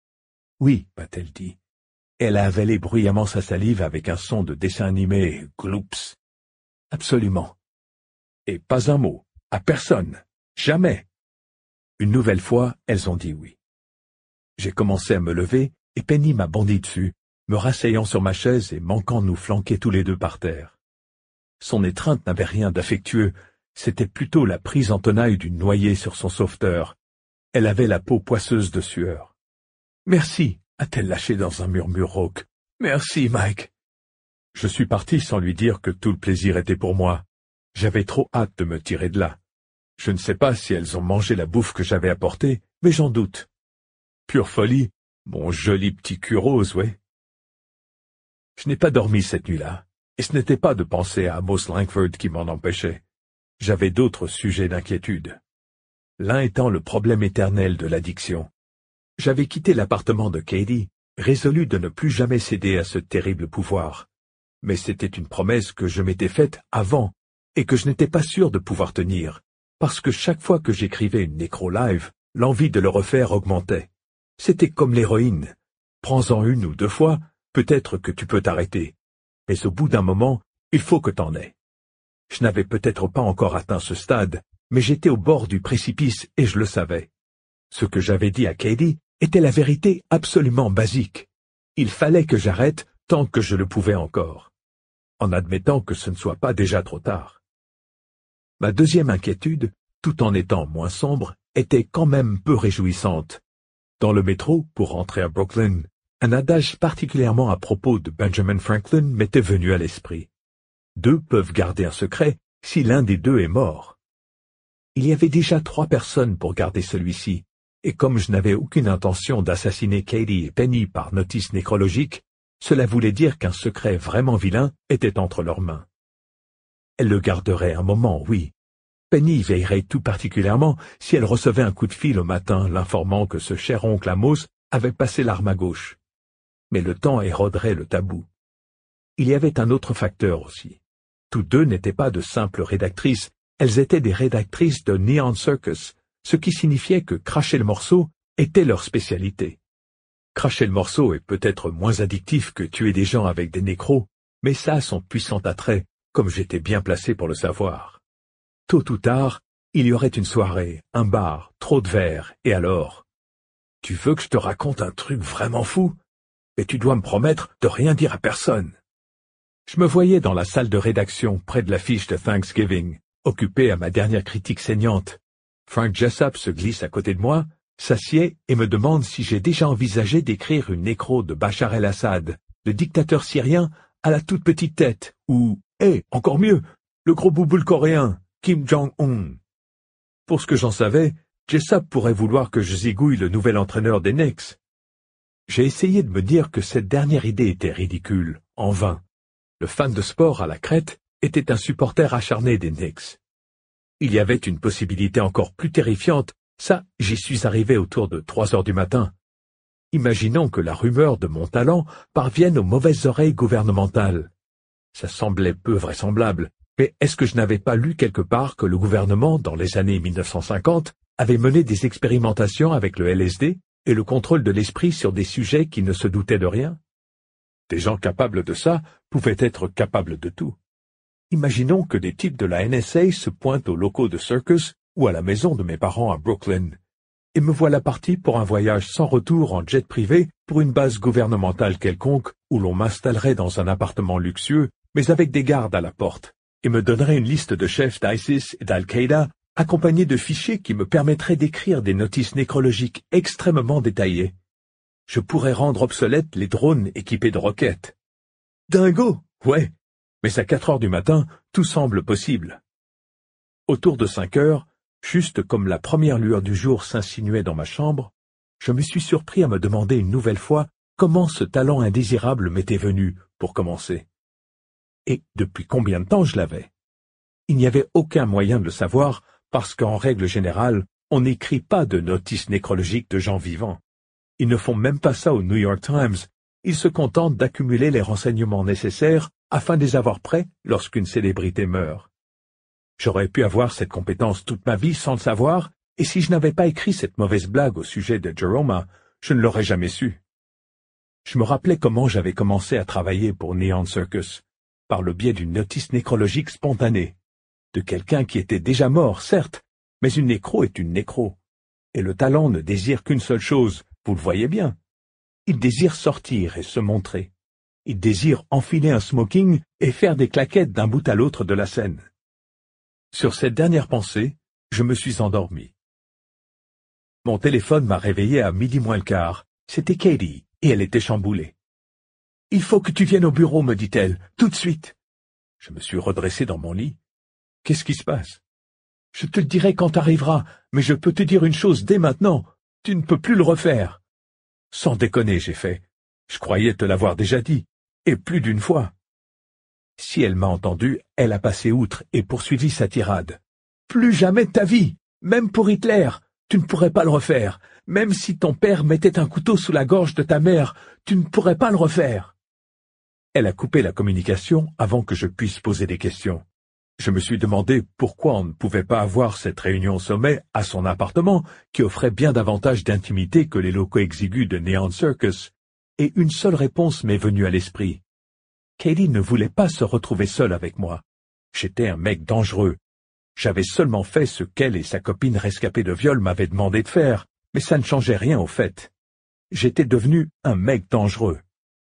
Oui, m'a-t-elle dit. Elle a avalé bruyamment sa salive avec un son de dessin animé, gloops. Absolument. Et pas un mot, à personne, jamais. Une nouvelle fois, elles ont dit oui. J'ai commencé à me lever, et Penny m'a bondi dessus, me rasseyant sur ma chaise et manquant de nous flanquer tous les deux par terre. Son étreinte n'avait rien d'affectueux, c'était plutôt la prise en tenaille d'une noyée sur son sauveteur. Elle avait la peau poisseuse de sueur. « Merci », a-t-elle lâché dans un murmure rauque. « Merci, Mike. » Je suis parti sans lui dire que tout le plaisir était pour moi. J'avais trop hâte de me tirer de là. Je ne sais pas si elles ont mangé la bouffe que j'avais apportée, mais j'en doute. Pure folie, mon joli petit cul rose, ouais. Je n'ai pas dormi cette nuit-là, et ce n'était pas de penser à Amos Langford qui m'en empêchait. J'avais d'autres sujets d'inquiétude. L'un étant le problème éternel de l'addiction. J'avais quitté l'appartement de Katie, résolu de ne plus jamais céder à ce terrible pouvoir. Mais c'était une promesse que je m'étais faite avant, et que je n'étais pas sûr de pouvoir tenir, parce que chaque fois que j'écrivais une nécro-live, l'envie de le refaire augmentait. C'était comme l'héroïne. Prends-en une ou deux fois, peut-être que tu peux t'arrêter. Mais au bout d'un moment, il faut que t'en aies. Je n'avais peut-être pas encore atteint ce stade, mais j'étais au bord du précipice et je le savais. Ce que j'avais dit à Katie était la vérité absolument basique. Il fallait que j'arrête tant que je le pouvais encore, en admettant que ce ne soit pas déjà trop tard. Ma deuxième inquiétude, tout en étant moins sombre, était quand même peu réjouissante. Dans le métro, pour rentrer à Brooklyn, un adage particulièrement à propos de Benjamin Franklin m'était venu à l'esprit. Deux peuvent garder un secret si l'un des deux est mort. Il y avait déjà trois personnes pour garder celui-ci, et comme je n'avais aucune intention d'assassiner Katie et Penny par notice nécrologique, cela voulait dire qu'un secret vraiment vilain était entre leurs mains. Elle le garderait un moment, oui. Penny veillerait tout particulièrement si elle recevait un coup de fil au matin l'informant que ce cher oncle Amos avait passé l'arme à gauche. Mais le temps éroderait le tabou. Il y avait un autre facteur aussi. Toutes deux n'étaient pas de simples rédactrices, elles étaient des rédactrices de Neon Circus, ce qui signifiait que cracher le morceau était leur spécialité. Cracher le morceau est peut-être moins addictif que tuer des gens avec des nécros, mais ça a son puissant attrait, comme j'étais bien placé pour le savoir. Tôt ou tard, il y aurait une soirée, un bar, trop de verres, et alors? Tu veux que je te raconte un truc vraiment fou? Et tu dois me promettre de rien dire à personne. Je me voyais dans la salle de rédaction près de l'affiche de Thanksgiving, occupé à ma dernière critique saignante. Frank Jessup se glisse à côté de moi, s'assied et me demande si j'ai déjà envisagé d'écrire une nécro de Bachar el-Assad, le dictateur syrien à la toute petite tête, ou, hé, hey, encore mieux, le gros bouboule coréen, Kim Jong-un. Pour ce que j'en savais, Jessup pourrait vouloir que je zigouille le nouvel entraîneur des Knicks. J'ai essayé de me dire que cette dernière idée était ridicule, en vain. Le fan de sport à la crête était un supporter acharné des Knicks. Il y avait une possibilité encore plus terrifiante, ça, j'y suis arrivé autour de trois heures du matin. Imaginons que la rumeur de mon talent parvienne aux mauvaises oreilles gouvernementales. Ça semblait peu vraisemblable, mais est-ce que je n'avais pas lu quelque part que le gouvernement, dans les années mille neuf cent cinquante, avait mené des expérimentations avec le L S D et le contrôle de l'esprit sur des sujets qui ne se doutaient de rien? Des gens capables de ça pouvaient être capables de tout. Imaginons que des types de la N S A se pointent aux locaux de Circus ou à la maison de mes parents à Brooklyn, et me voilà parti pour un voyage sans retour en jet privé pour une base gouvernementale quelconque où l'on m'installerait dans un appartement luxueux, mais avec des gardes à la porte, et me donnerait une liste de chefs d'ISIS et d'Al-Qaïda accompagnés de fichiers qui me permettraient d'écrire des notices nécrologiques extrêmement détaillées. Je pourrais rendre obsolètes les drones équipés de roquettes. Dingo, ouais, mais à quatre heures du matin, tout semble possible. Autour de cinq heures, juste comme la première lueur du jour s'insinuait dans ma chambre, je me suis surpris à me demander une nouvelle fois comment ce talent indésirable m'était venu, pour commencer. Et depuis combien de temps je l'avais? Il n'y avait aucun moyen de le savoir, parce qu'en règle générale, On n'écrit pas de notices nécrologiques de gens vivants. Ils ne font même pas ça au New York Times. Ils se contentent d'accumuler les renseignements nécessaires afin de les avoir prêts lorsqu'une célébrité meurt. J'aurais pu avoir cette compétence toute ma vie sans le savoir, et si je n'avais pas écrit cette mauvaise blague au sujet de Jerome, je ne l'aurais jamais su. Je me rappelais comment j'avais commencé à travailler pour Neon Circus, par le biais d'une notice nécrologique spontanée, de quelqu'un qui était déjà mort, certes, mais une nécro est une nécro, et le talent ne désire qu'une seule chose, vous le voyez bien. Il désire sortir et se montrer. Il désire enfiler un smoking et faire des claquettes d'un bout à l'autre de la scène. Sur cette dernière pensée, je me suis endormi. Mon téléphone m'a réveillé à midi moins le quart. C'était Katie, et elle était chamboulée. « Il faut que tu viennes au bureau, me dit-elle, tout de suite. » Je me suis redressé dans mon lit. « Qu'est-ce qui se passe ?»« Je te le dirai quand t'arriveras, mais je peux te dire une chose dès maintenant. Tu ne peux plus le refaire. » Sans déconner, j'ai fait. Je croyais te l'avoir déjà dit, et plus d'une fois. Si elle m'a entendu, elle a passé outre et poursuivi sa tirade. « Plus jamais de ta vie, même pour Hitler, tu ne pourrais pas le refaire. Même si ton père mettait un couteau sous la gorge de ta mère, tu ne pourrais pas le refaire. » Elle a coupé la communication avant que je puisse poser des questions. Je me suis demandé pourquoi on ne pouvait pas avoir cette réunion au sommet à son appartement, qui offrait bien davantage d'intimité que les locaux exigus de Neon Circus, et une seule réponse m'est venue à l'esprit. Katie ne voulait pas se retrouver seule avec moi. J'étais un mec dangereux. J'avais seulement fait ce qu'elle et sa copine rescapée de viol m'avaient demandé de faire, mais ça ne changeait rien au fait. J'étais devenu un mec dangereux.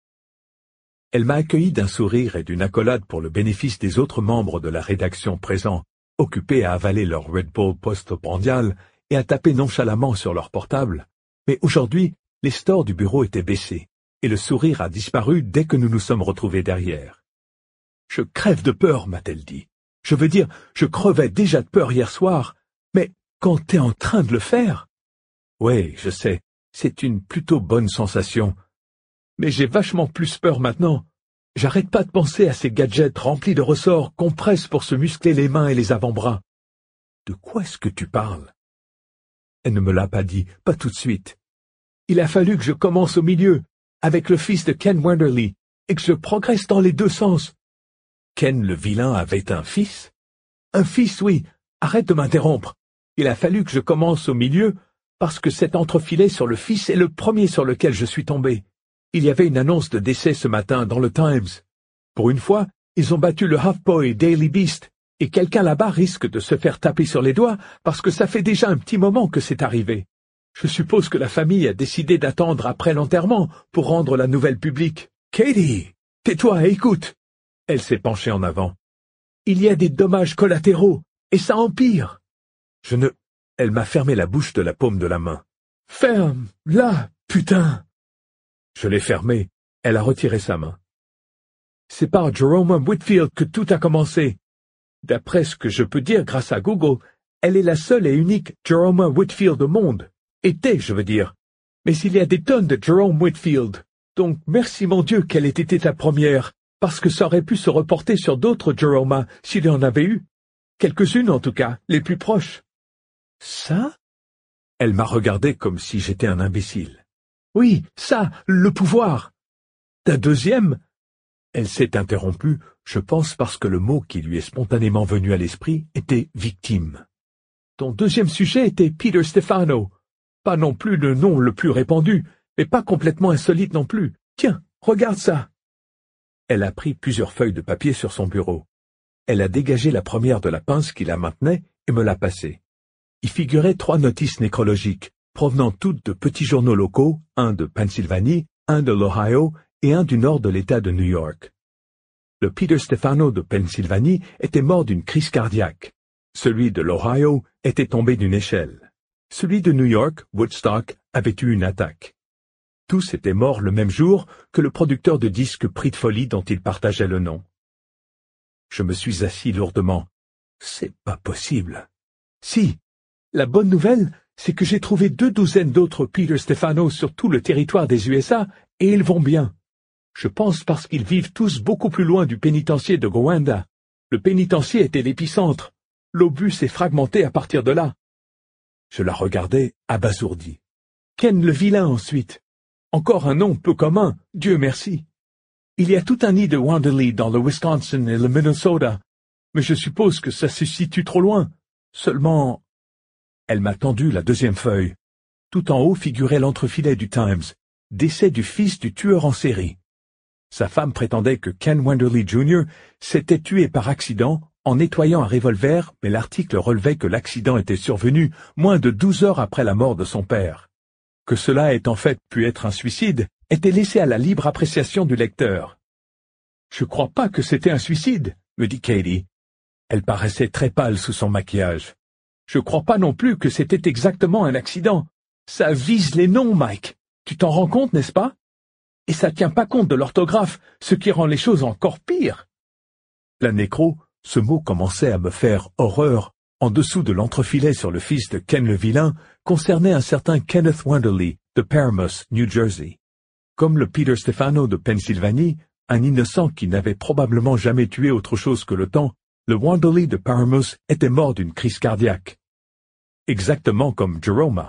Elle m'a accueilli d'un sourire et d'une accolade pour le bénéfice des autres membres de la rédaction présents, occupés à avaler leur Red Bull postprandial et à taper nonchalamment sur leur portable. Mais aujourd'hui, les stores du bureau étaient baissés, et le sourire a disparu dès que nous nous sommes retrouvés derrière. « Je crève de peur, m'a-t-elle dit. Je veux dire, je crevais déjà de peur hier soir, mais quand t'es en train de le faire... » Oui, je sais, c'est une plutôt bonne sensation. Mais j'ai vachement plus peur maintenant. J'arrête pas de penser à ces gadgets remplis de ressorts qu'on presse pour se muscler les mains et les avant-bras. De quoi est-ce que tu parles? Elle ne me l'a pas dit, pas tout de suite. Il a fallu que je commence au milieu, avec le fils de Ken Wenderly, et que je progresse dans les deux sens. Ken le vilain avait un fils? Un fils, oui. Arrête de m'interrompre. Il a fallu que je commence au milieu, parce que cet entrefilet sur le fils est le premier sur lequel je suis tombé. Il y avait une annonce de décès ce matin dans le Times. Pour une fois, ils ont battu le HuffPo Daily Beast, et quelqu'un là-bas risque de se faire taper sur les doigts parce que ça fait déjà un petit moment que c'est arrivé. Je suppose que la famille a décidé d'attendre après l'enterrement pour rendre la nouvelle publique. Katie, tais-toi et écoute. Elle s'est penchée en avant. Il y a des dommages collatéraux, et ça empire. Je ne... Elle m'a fermé la bouche de la paume de la main. Ferme, là, putain. Je l'ai fermée. Elle a retiré sa main. C'est par Jerome Whitfield que tout a commencé. D'après ce que je peux dire grâce à Google, elle est la seule et unique Jerome Whitfield au monde. Était, je veux dire. Mais il y a des tonnes de Jerome Whitfield. Donc merci mon Dieu qu'elle ait été la première, parce que ça aurait pu se reporter sur d'autres Jerome s'il y en avait eu. Quelques-unes en tout cas, les plus proches. Ça? Elle m'a regardé comme si j'étais un imbécile. Oui, ça, le pouvoir. Ta deuxième? Elle s'est interrompue, je pense parce que le mot qui lui est spontanément venu à l'esprit était victime. Ton deuxième sujet était Peter Stefano. Pas non plus le nom le plus répandu, mais pas complètement insolite non plus. Tiens, regarde ça. Elle a pris plusieurs feuilles de papier sur son bureau. Elle a dégagé la première de la pince qui la maintenait et me l'a passée. Y figuraient trois notices nécrologiques, provenant toutes de petits journaux locaux, un de Pennsylvanie, un de l'Ohio et un du nord de l'État de New York. Le Peter Stefano de Pennsylvanie était mort d'une crise cardiaque. Celui de l'Ohio était tombé d'une échelle. Celui de New York, Woodstock, avait eu une attaque. Tous étaient morts le même jour que le producteur de disques pris de folie dont ils partageaient le nom. Je me suis assis lourdement. C'est pas possible. Si, la bonne nouvelle, c'est que j'ai trouvé deux douzaines d'autres Peter Stefano sur tout le territoire des U S A, et ils vont bien. Je pense parce qu'ils vivent tous beaucoup plus loin du pénitencier de Gowanda. Le pénitencier était l'épicentre. L'obus s'est fragmenté à partir de là. Je la regardais, abasourdi. Ken le vilain, ensuite. Encore un nom peu commun, Dieu merci. Il y a tout un nid de Wanderley dans le Wisconsin et le Minnesota, mais je suppose que ça se situe trop loin. Seulement... Elle m'a tendu la deuxième feuille. Tout en haut figurait l'entrefilet du Times, décès du fils du tueur en série. Sa femme prétendait que Ken Wanderley junior s'était tué par accident en nettoyant un revolver, mais l'article relevait que l'accident était survenu moins de douze heures après la mort de son père. Que cela ait en fait pu être un suicide était laissé à la libre appréciation du lecteur. « Je crois pas que c'était un suicide, » me dit Katie. Elle paraissait très pâle sous son maquillage. « Je crois pas non plus que c'était exactement un accident. Ça vise les noms, Mike. Tu t'en rends compte, n'est-ce pas? Et ça tient pas compte de l'orthographe, ce qui rend les choses encore pires. » La nécro, ce mot commençait à me faire horreur. En dessous de l'entrefilet sur le fils de Ken le vilain, concernait un certain Kenneth Wanderley de Paramus, New Jersey. Comme le Peter Stefano de Pennsylvanie, un innocent qui n'avait probablement jamais tué autre chose que le temps, le Wanderley de Paramus était mort d'une crise cardiaque. Exactement comme Jeroma.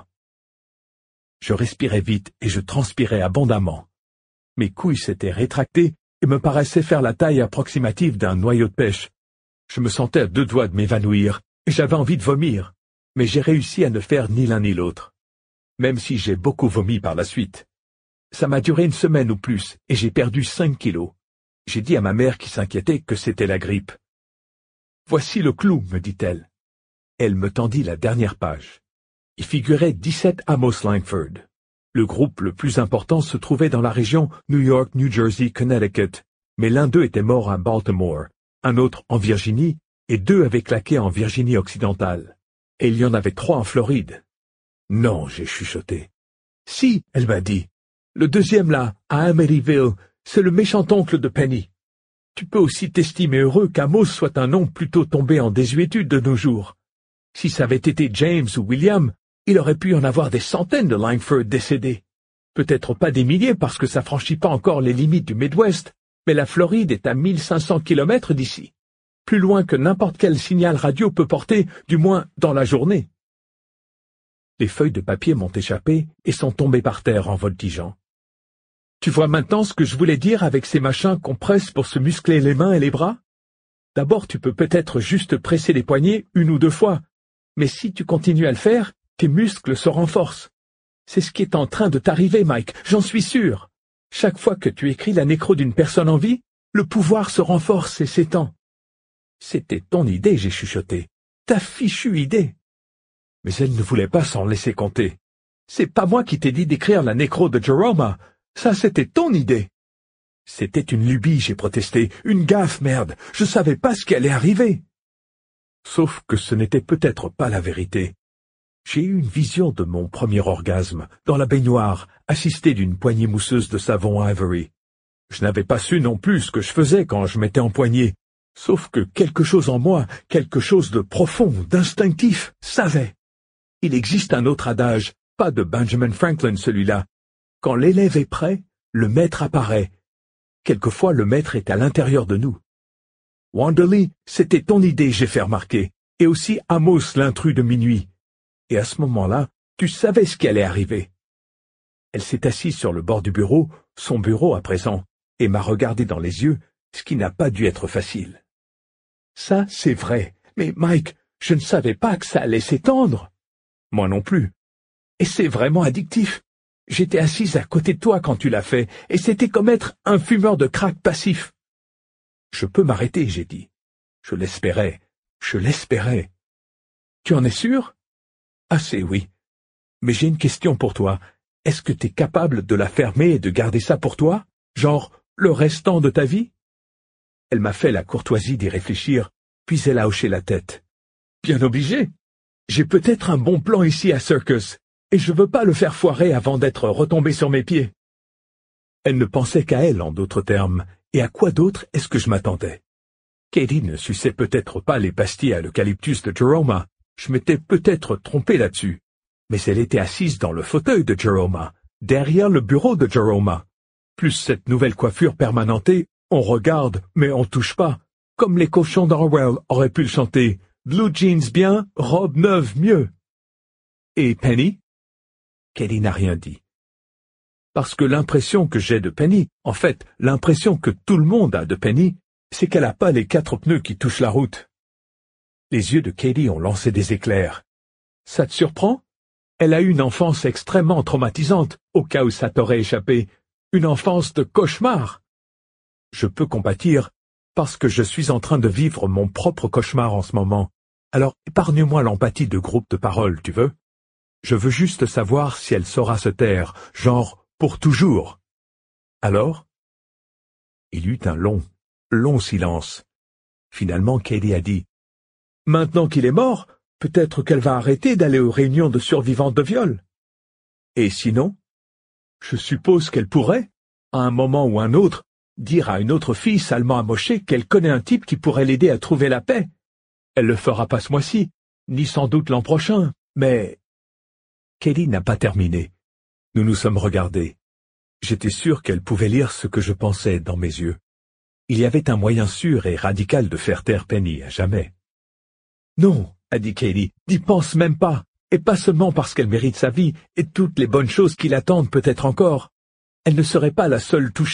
Je respirais vite et je transpirais abondamment. Mes couilles s'étaient rétractées et me paraissaient faire la taille approximative d'un noyau de pêche. Je me sentais à deux doigts de m'évanouir et j'avais envie de vomir, mais j'ai réussi à ne faire ni l'un ni l'autre, même si j'ai beaucoup vomi par la suite. Ça m'a duré une semaine ou plus et j'ai perdu cinq kilos. J'ai dit à ma mère qui s'inquiétait que c'était la grippe. « Voici le clou, me dit-elle. » Elle me tendit la dernière page. Il figurait dix-sept Amos Langford. Le groupe le plus important se trouvait dans la région New York, New Jersey, Connecticut, mais l'un d'eux était mort à Baltimore, un autre en Virginie, et deux avaient claqué en Virginie occidentale. Et il y en avait trois en Floride. Non, j'ai chuchoté. Si, elle m'a dit. Le deuxième là, à Amityville, c'est le méchant oncle de Penny. Tu peux aussi t'estimer heureux qu'Amos soit un nom plutôt tombé en désuétude de nos jours. Si ça avait été James ou William, il aurait pu y en avoir des centaines de Langford décédés. Peut-être pas des milliers parce que ça franchit pas encore les limites du Midwest, mais la Floride est à mille cinq cents kilomètres d'ici. Plus loin que n'importe quel signal radio peut porter, du moins dans la journée. Les feuilles de papier m'ont échappé et sont tombées par terre en voltigeant. Tu vois maintenant ce que je voulais dire avec ces machins qu'on presse pour se muscler les mains et les bras? D'abord, tu peux peut-être juste presser les poignets une ou deux fois, mais si tu continues à le faire, tes muscles se renforcent. C'est ce qui est en train de t'arriver, Mike, j'en suis sûr. Chaque fois que tu écris la nécro d'une personne en vie, le pouvoir se renforce et s'étend. C'était ton idée, j'ai chuchoté. Ta fichue idée. Mais elle ne voulait pas s'en laisser compter. C'est pas moi qui t'ai dit d'écrire la nécro de Jeroma. Ça, c'était ton idée. C'était une lubie, j'ai protesté. Une gaffe, merde. Je savais pas ce qui allait arriver. Sauf que ce n'était peut-être pas la vérité. J'ai eu une vision de mon premier orgasme, dans la baignoire, assisté d'une poignée mousseuse de savon Ivory. Je n'avais pas su non plus ce que je faisais quand je m'étais empoigné. Sauf que quelque chose en moi, quelque chose de profond, d'instinctif, savait. Il existe un autre adage, pas de Benjamin Franklin celui-là. Quand l'élève est prêt, le maître apparaît. Quelquefois le maître est à l'intérieur de nous. Wanderley, c'était ton idée, j'ai fait remarquer, et aussi Amos l'intrus de minuit. Et à ce moment-là, tu savais ce qui allait arriver. Elle s'est assise sur le bord du bureau, son bureau à présent, et m'a regardé dans les yeux, ce qui n'a pas dû être facile. Ça, c'est vrai, mais Mike, je ne savais pas que ça allait s'étendre. Moi non plus. Et c'est vraiment addictif. J'étais assise à côté de toi quand tu l'as fait, et c'était comme être un fumeur de crack passif. Je peux m'arrêter, j'ai dit. Je l'espérais, je l'espérais. Tu en es sûr? Assez, oui. Mais j'ai une question pour toi. Est-ce que t'es capable de la fermer et de garder ça pour toi? Genre, le restant de ta vie? Elle m'a fait la courtoisie d'y réfléchir, puis elle a hoché la tête. Bien obligé. J'ai peut-être un bon plan ici à Circus, et je veux pas le faire foirer avant d'être retombé sur mes pieds. Elle ne pensait qu'à elle, en d'autres termes, et à quoi d'autre est-ce que je m'attendais? Katie ne suçait peut-être pas les pastilles à l'eucalyptus de Jeroma, je m'étais peut-être trompé là-dessus, mais elle était assise dans le fauteuil de Jeroma, derrière le bureau de Jeroma. Plus cette nouvelle coiffure permanentée, on regarde, mais on touche pas, comme les cochons d'Orwell auraient pu le chanter. Blue jeans bien, robe neuve mieux. Et Penny? Katie n'a rien dit. Parce que l'impression que j'ai de Penny, en fait, l'impression que tout le monde a de Penny, c'est qu'elle n'a pas les quatre pneus qui touchent la route. Les yeux de Katie ont lancé des éclairs. Ça te surprend? Elle a eu une enfance extrêmement traumatisante, au cas où ça t'aurait échappé. Une enfance de cauchemar. Je peux compatir, parce que je suis en train de vivre mon propre cauchemar en ce moment. Alors, épargne-moi l'empathie de groupe de parole, tu veux? Je veux juste savoir si elle saura se taire, genre, pour toujours. Alors? Il y eut un long, long silence. Finalement, Katie a dit, « Maintenant qu'il est mort, peut-être qu'elle va arrêter d'aller aux réunions de survivants de viol. Et sinon? Je suppose qu'elle pourrait, à un moment ou un autre, dire à une autre fille salement amochée qu'elle connaît un type qui pourrait l'aider à trouver la paix. Elle le fera pas ce mois-ci, ni sans doute l'an prochain, mais... » Katie n'a pas terminé. Nous nous sommes regardés. J'étais sûr qu'elle pouvait lire ce que je pensais dans mes yeux. Il y avait un moyen sûr et radical de faire taire Penny à jamais. « Non, » a dit Katie, « n'y pense même pas, et pas seulement parce qu'elle mérite sa vie et toutes les bonnes choses qui l'attendent peut-être encore. Elle ne serait pas la seule touchée. »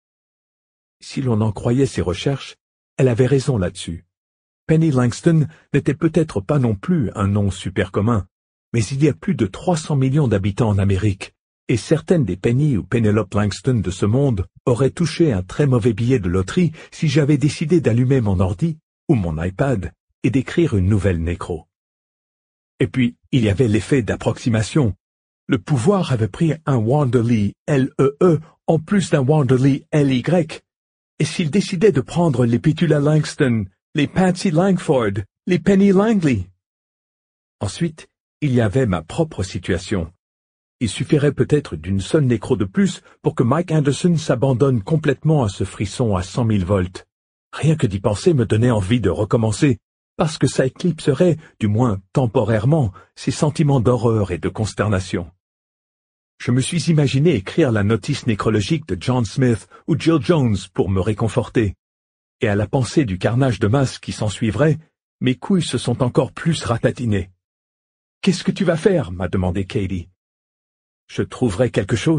Si l'on en croyait ses recherches, elle avait raison là-dessus. Penny Langston n'était peut-être pas non plus un nom super commun, mais il y a plus de trois cents millions d'habitants en Amérique, et certaines des Penny ou Penelope Langston de ce monde auraient touché un très mauvais billet de loterie si j'avais décidé d'allumer mon ordi ou mon iPad et d'écrire une nouvelle nécro. Et puis, il y avait l'effet d'approximation. Le pouvoir avait pris un Wanderley L E E en plus d'un Wanderley L Y. Et s'il décidait de prendre les Petula Langston, les Patsy Langford, les Penny Langley? Ensuite, il y avait ma propre situation. Il suffirait peut-être d'une seule nécro de plus pour que Mike Anderson s'abandonne complètement à ce frisson à cent mille volts. Rien que d'y penser me donnait envie de recommencer, parce que ça éclipserait, du moins temporairement, ces sentiments d'horreur et de consternation. Je me suis imaginé écrire la notice nécrologique de John Smith ou Jill Jones pour me réconforter. Et à la pensée du carnage de masse qui s'ensuivrait, mes couilles se sont encore plus ratatinées. « Qu'est-ce que tu vas faire ?» m'a demandé Katie. « Je trouverai quelque chose. »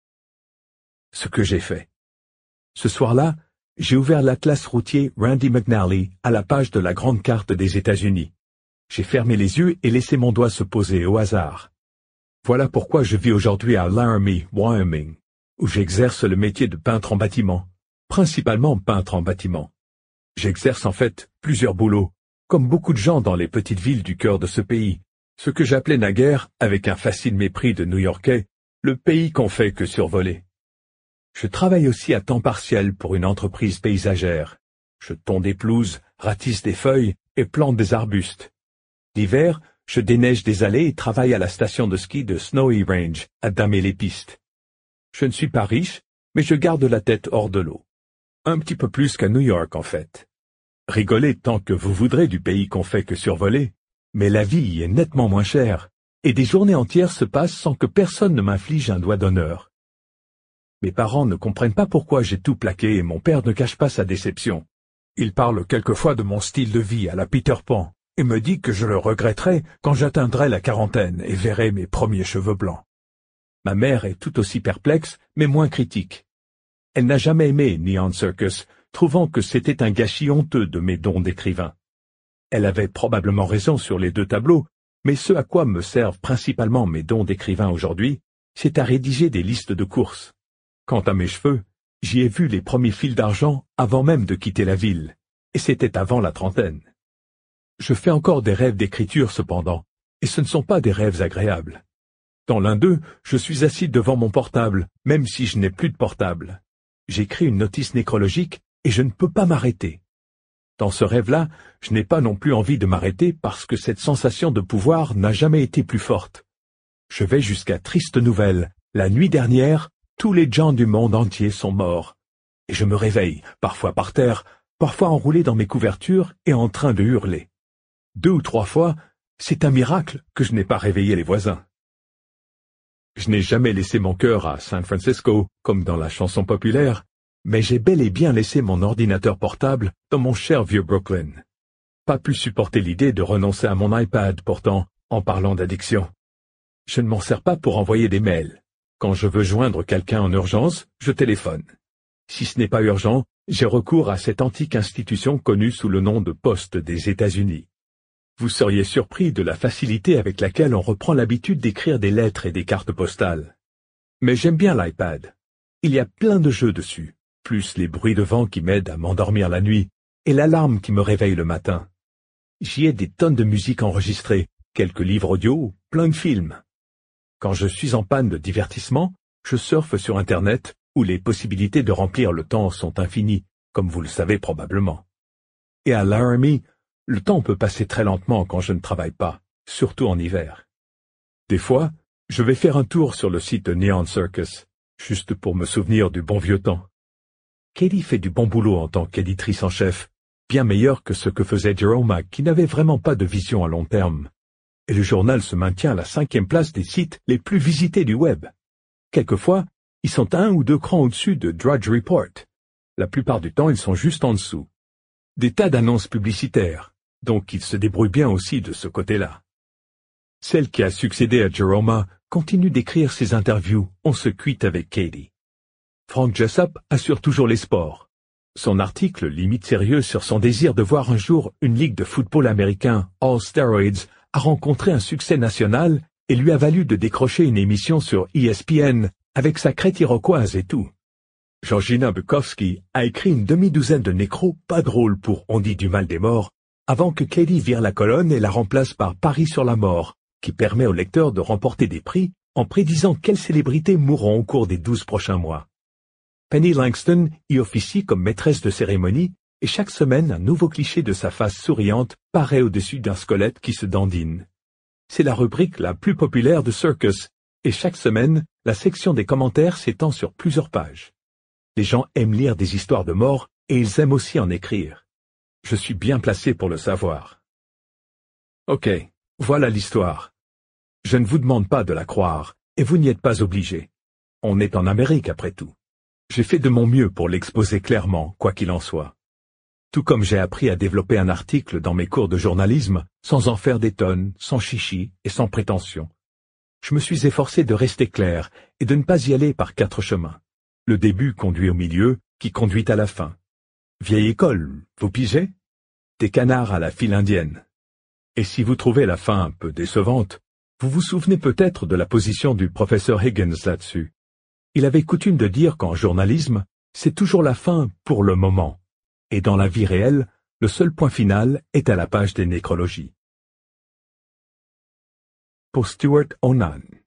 Ce que j'ai fait. Ce soir-là, j'ai ouvert l'atlas routier Randy McNally à la page de la grande carte des États-Unis. J'ai fermé les yeux et laissé mon doigt se poser au hasard. Voilà pourquoi je vis aujourd'hui à Laramie, Wyoming, où j'exerce le métier de peintre en bâtiment, principalement peintre en bâtiment. J'exerce en fait plusieurs boulots, comme beaucoup de gens dans les petites villes du cœur de ce pays, ce que j'appelais naguère, avec un facile mépris de New-Yorkais, le pays qu'on fait que survoler. Je travaille aussi à temps partiel pour une entreprise paysagère. Je tonds des pelouses, ratisse des feuilles et plante des arbustes. L'hiver, je déneige des allées et travaille à la station de ski de Snowy Range, à damer les pistes. Je ne suis pas riche, mais je garde la tête hors de l'eau. Un petit peu plus qu'à New York, en fait. Rigolez tant que vous voudrez du pays qu'on fait que survoler, mais la vie y est nettement moins chère, et des journées entières se passent sans que personne ne m'inflige un doigt d'honneur. Mes parents ne comprennent pas pourquoi j'ai tout plaqué et mon père ne cache pas sa déception. Il parle quelquefois de mon style de vie à la Peter Pan et me dit que je le regretterai quand j'atteindrai la quarantaine et verrai mes premiers cheveux blancs. Ma mère est tout aussi perplexe, mais moins critique. Elle n'a jamais aimé Neon Circus, trouvant que c'était un gâchis honteux de mes dons d'écrivain. Elle avait probablement raison sur les deux tableaux, mais ce à quoi me servent principalement mes dons d'écrivain aujourd'hui, c'est à rédiger des listes de courses. Quant à mes cheveux, j'y ai vu les premiers fils d'argent avant même de quitter la ville, et c'était avant la trentaine. Je fais encore des rêves d'écriture cependant, et ce ne sont pas des rêves agréables. Dans l'un d'eux, je suis assis devant mon portable, même si je n'ai plus de portable. J'écris une notice nécrologique et je ne peux pas m'arrêter. Dans ce rêve-là, je n'ai pas non plus envie de m'arrêter parce que cette sensation de pouvoir n'a jamais été plus forte. Je vais jusqu'à triste nouvelle. La nuit dernière, tous les gens du monde entier sont morts. Et je me réveille, parfois par terre, parfois enroulé dans mes couvertures et en train de hurler. Deux ou trois fois, c'est un miracle que je n'ai pas réveillé les voisins. Je n'ai jamais laissé mon cœur à San Francisco, comme dans la chanson populaire, mais j'ai bel et bien laissé mon ordinateur portable dans mon cher vieux Brooklyn. Pas pu supporter l'idée de renoncer à mon iPad, pourtant, En parlant d'addiction, je ne m'en sers pas pour envoyer des mails. Quand je veux joindre quelqu'un en urgence, je téléphone. Si ce n'est pas urgent, j'ai recours à cette antique institution connue sous le nom de Poste des États-Unis. Vous seriez surpris de la facilité avec laquelle on reprend l'habitude d'écrire des lettres et des cartes postales. Mais j'aime bien l'iPad. Il y a plein de jeux dessus, plus les bruits de vent qui m'aident à m'endormir la nuit et l'alarme qui me réveille le matin. J'y ai des tonnes de musique enregistrée, quelques livres audio, plein de films. Quand je suis en panne de divertissement, je surfe sur Internet, où les possibilités de remplir le temps sont infinies, comme vous le savez probablement. Et à Laramie, le temps peut passer très lentement quand je ne travaille pas, surtout en hiver. Des fois, je vais faire un tour sur le site de Neon Circus, juste pour me souvenir du bon vieux temps. Katie fait du bon boulot en tant qu'éditrice en chef, bien meilleur que ce que faisait Jeroma, qui n'avait vraiment pas de vision à long terme. Et le journal se maintient à la cinquième place des sites les plus visités du web. Quelquefois, ils sont un ou deux crans au-dessus de Drudge Report. La plupart du temps, ils sont juste en dessous. Des tas d'annonces publicitaires, donc ils se débrouillent bien aussi de ce côté-là. Celle qui a succédé à Jeroma continue d'écrire ses interviews On se cuite avec Katie. Frank Jessup assure toujours les sports. Son article limite sérieux sur son désir de voir un jour une ligue de football américain, All Steroids, a rencontré un succès national et lui a valu de décrocher une émission sur E S P N avec sa crête iroquoise et tout. Georgina Bukowski a écrit une demi-douzaine de nécros pas drôles pour On dit du mal des morts, avant que Katie vire la colonne et la remplace par Paris sur la mort, qui permet aux lecteurs de remporter des prix en prédisant quelles célébrités mourront au cours des douze prochains mois. Penny Langston y officie comme maîtresse de cérémonie et chaque semaine un nouveau cliché de sa face souriante paraît au-dessus d'un squelette qui se dandine. C'est la rubrique la plus populaire de Circus, et chaque semaine, la section des commentaires s'étend sur plusieurs pages. Les gens aiment lire des histoires de mort et ils aiment aussi en écrire. Je suis bien placé pour le savoir. Ok, voilà l'histoire. Je ne vous demande pas de la croire, et vous n'y êtes pas obligé. On est en Amérique après tout. J'ai fait de mon mieux pour l'exposer clairement, quoi qu'il en soit. Tout comme j'ai appris à développer un article dans mes cours de journalisme, sans en faire des tonnes, sans chichi et sans prétention. Je me suis efforcé de rester clair et de ne pas y aller par quatre chemins. Le début conduit au milieu, qui conduit à la fin. Vieille école, vous pigez? Des canards à la file indienne. Et si vous trouvez la fin un peu décevante, vous vous souvenez peut-être de la position du professeur Higgins là-dessus. Il avait coutume de dire qu'en journalisme, c'est toujours la fin pour le moment. Et dans la vie réelle, le seul point final est à la page des nécrologies. Pour Stuart Onan.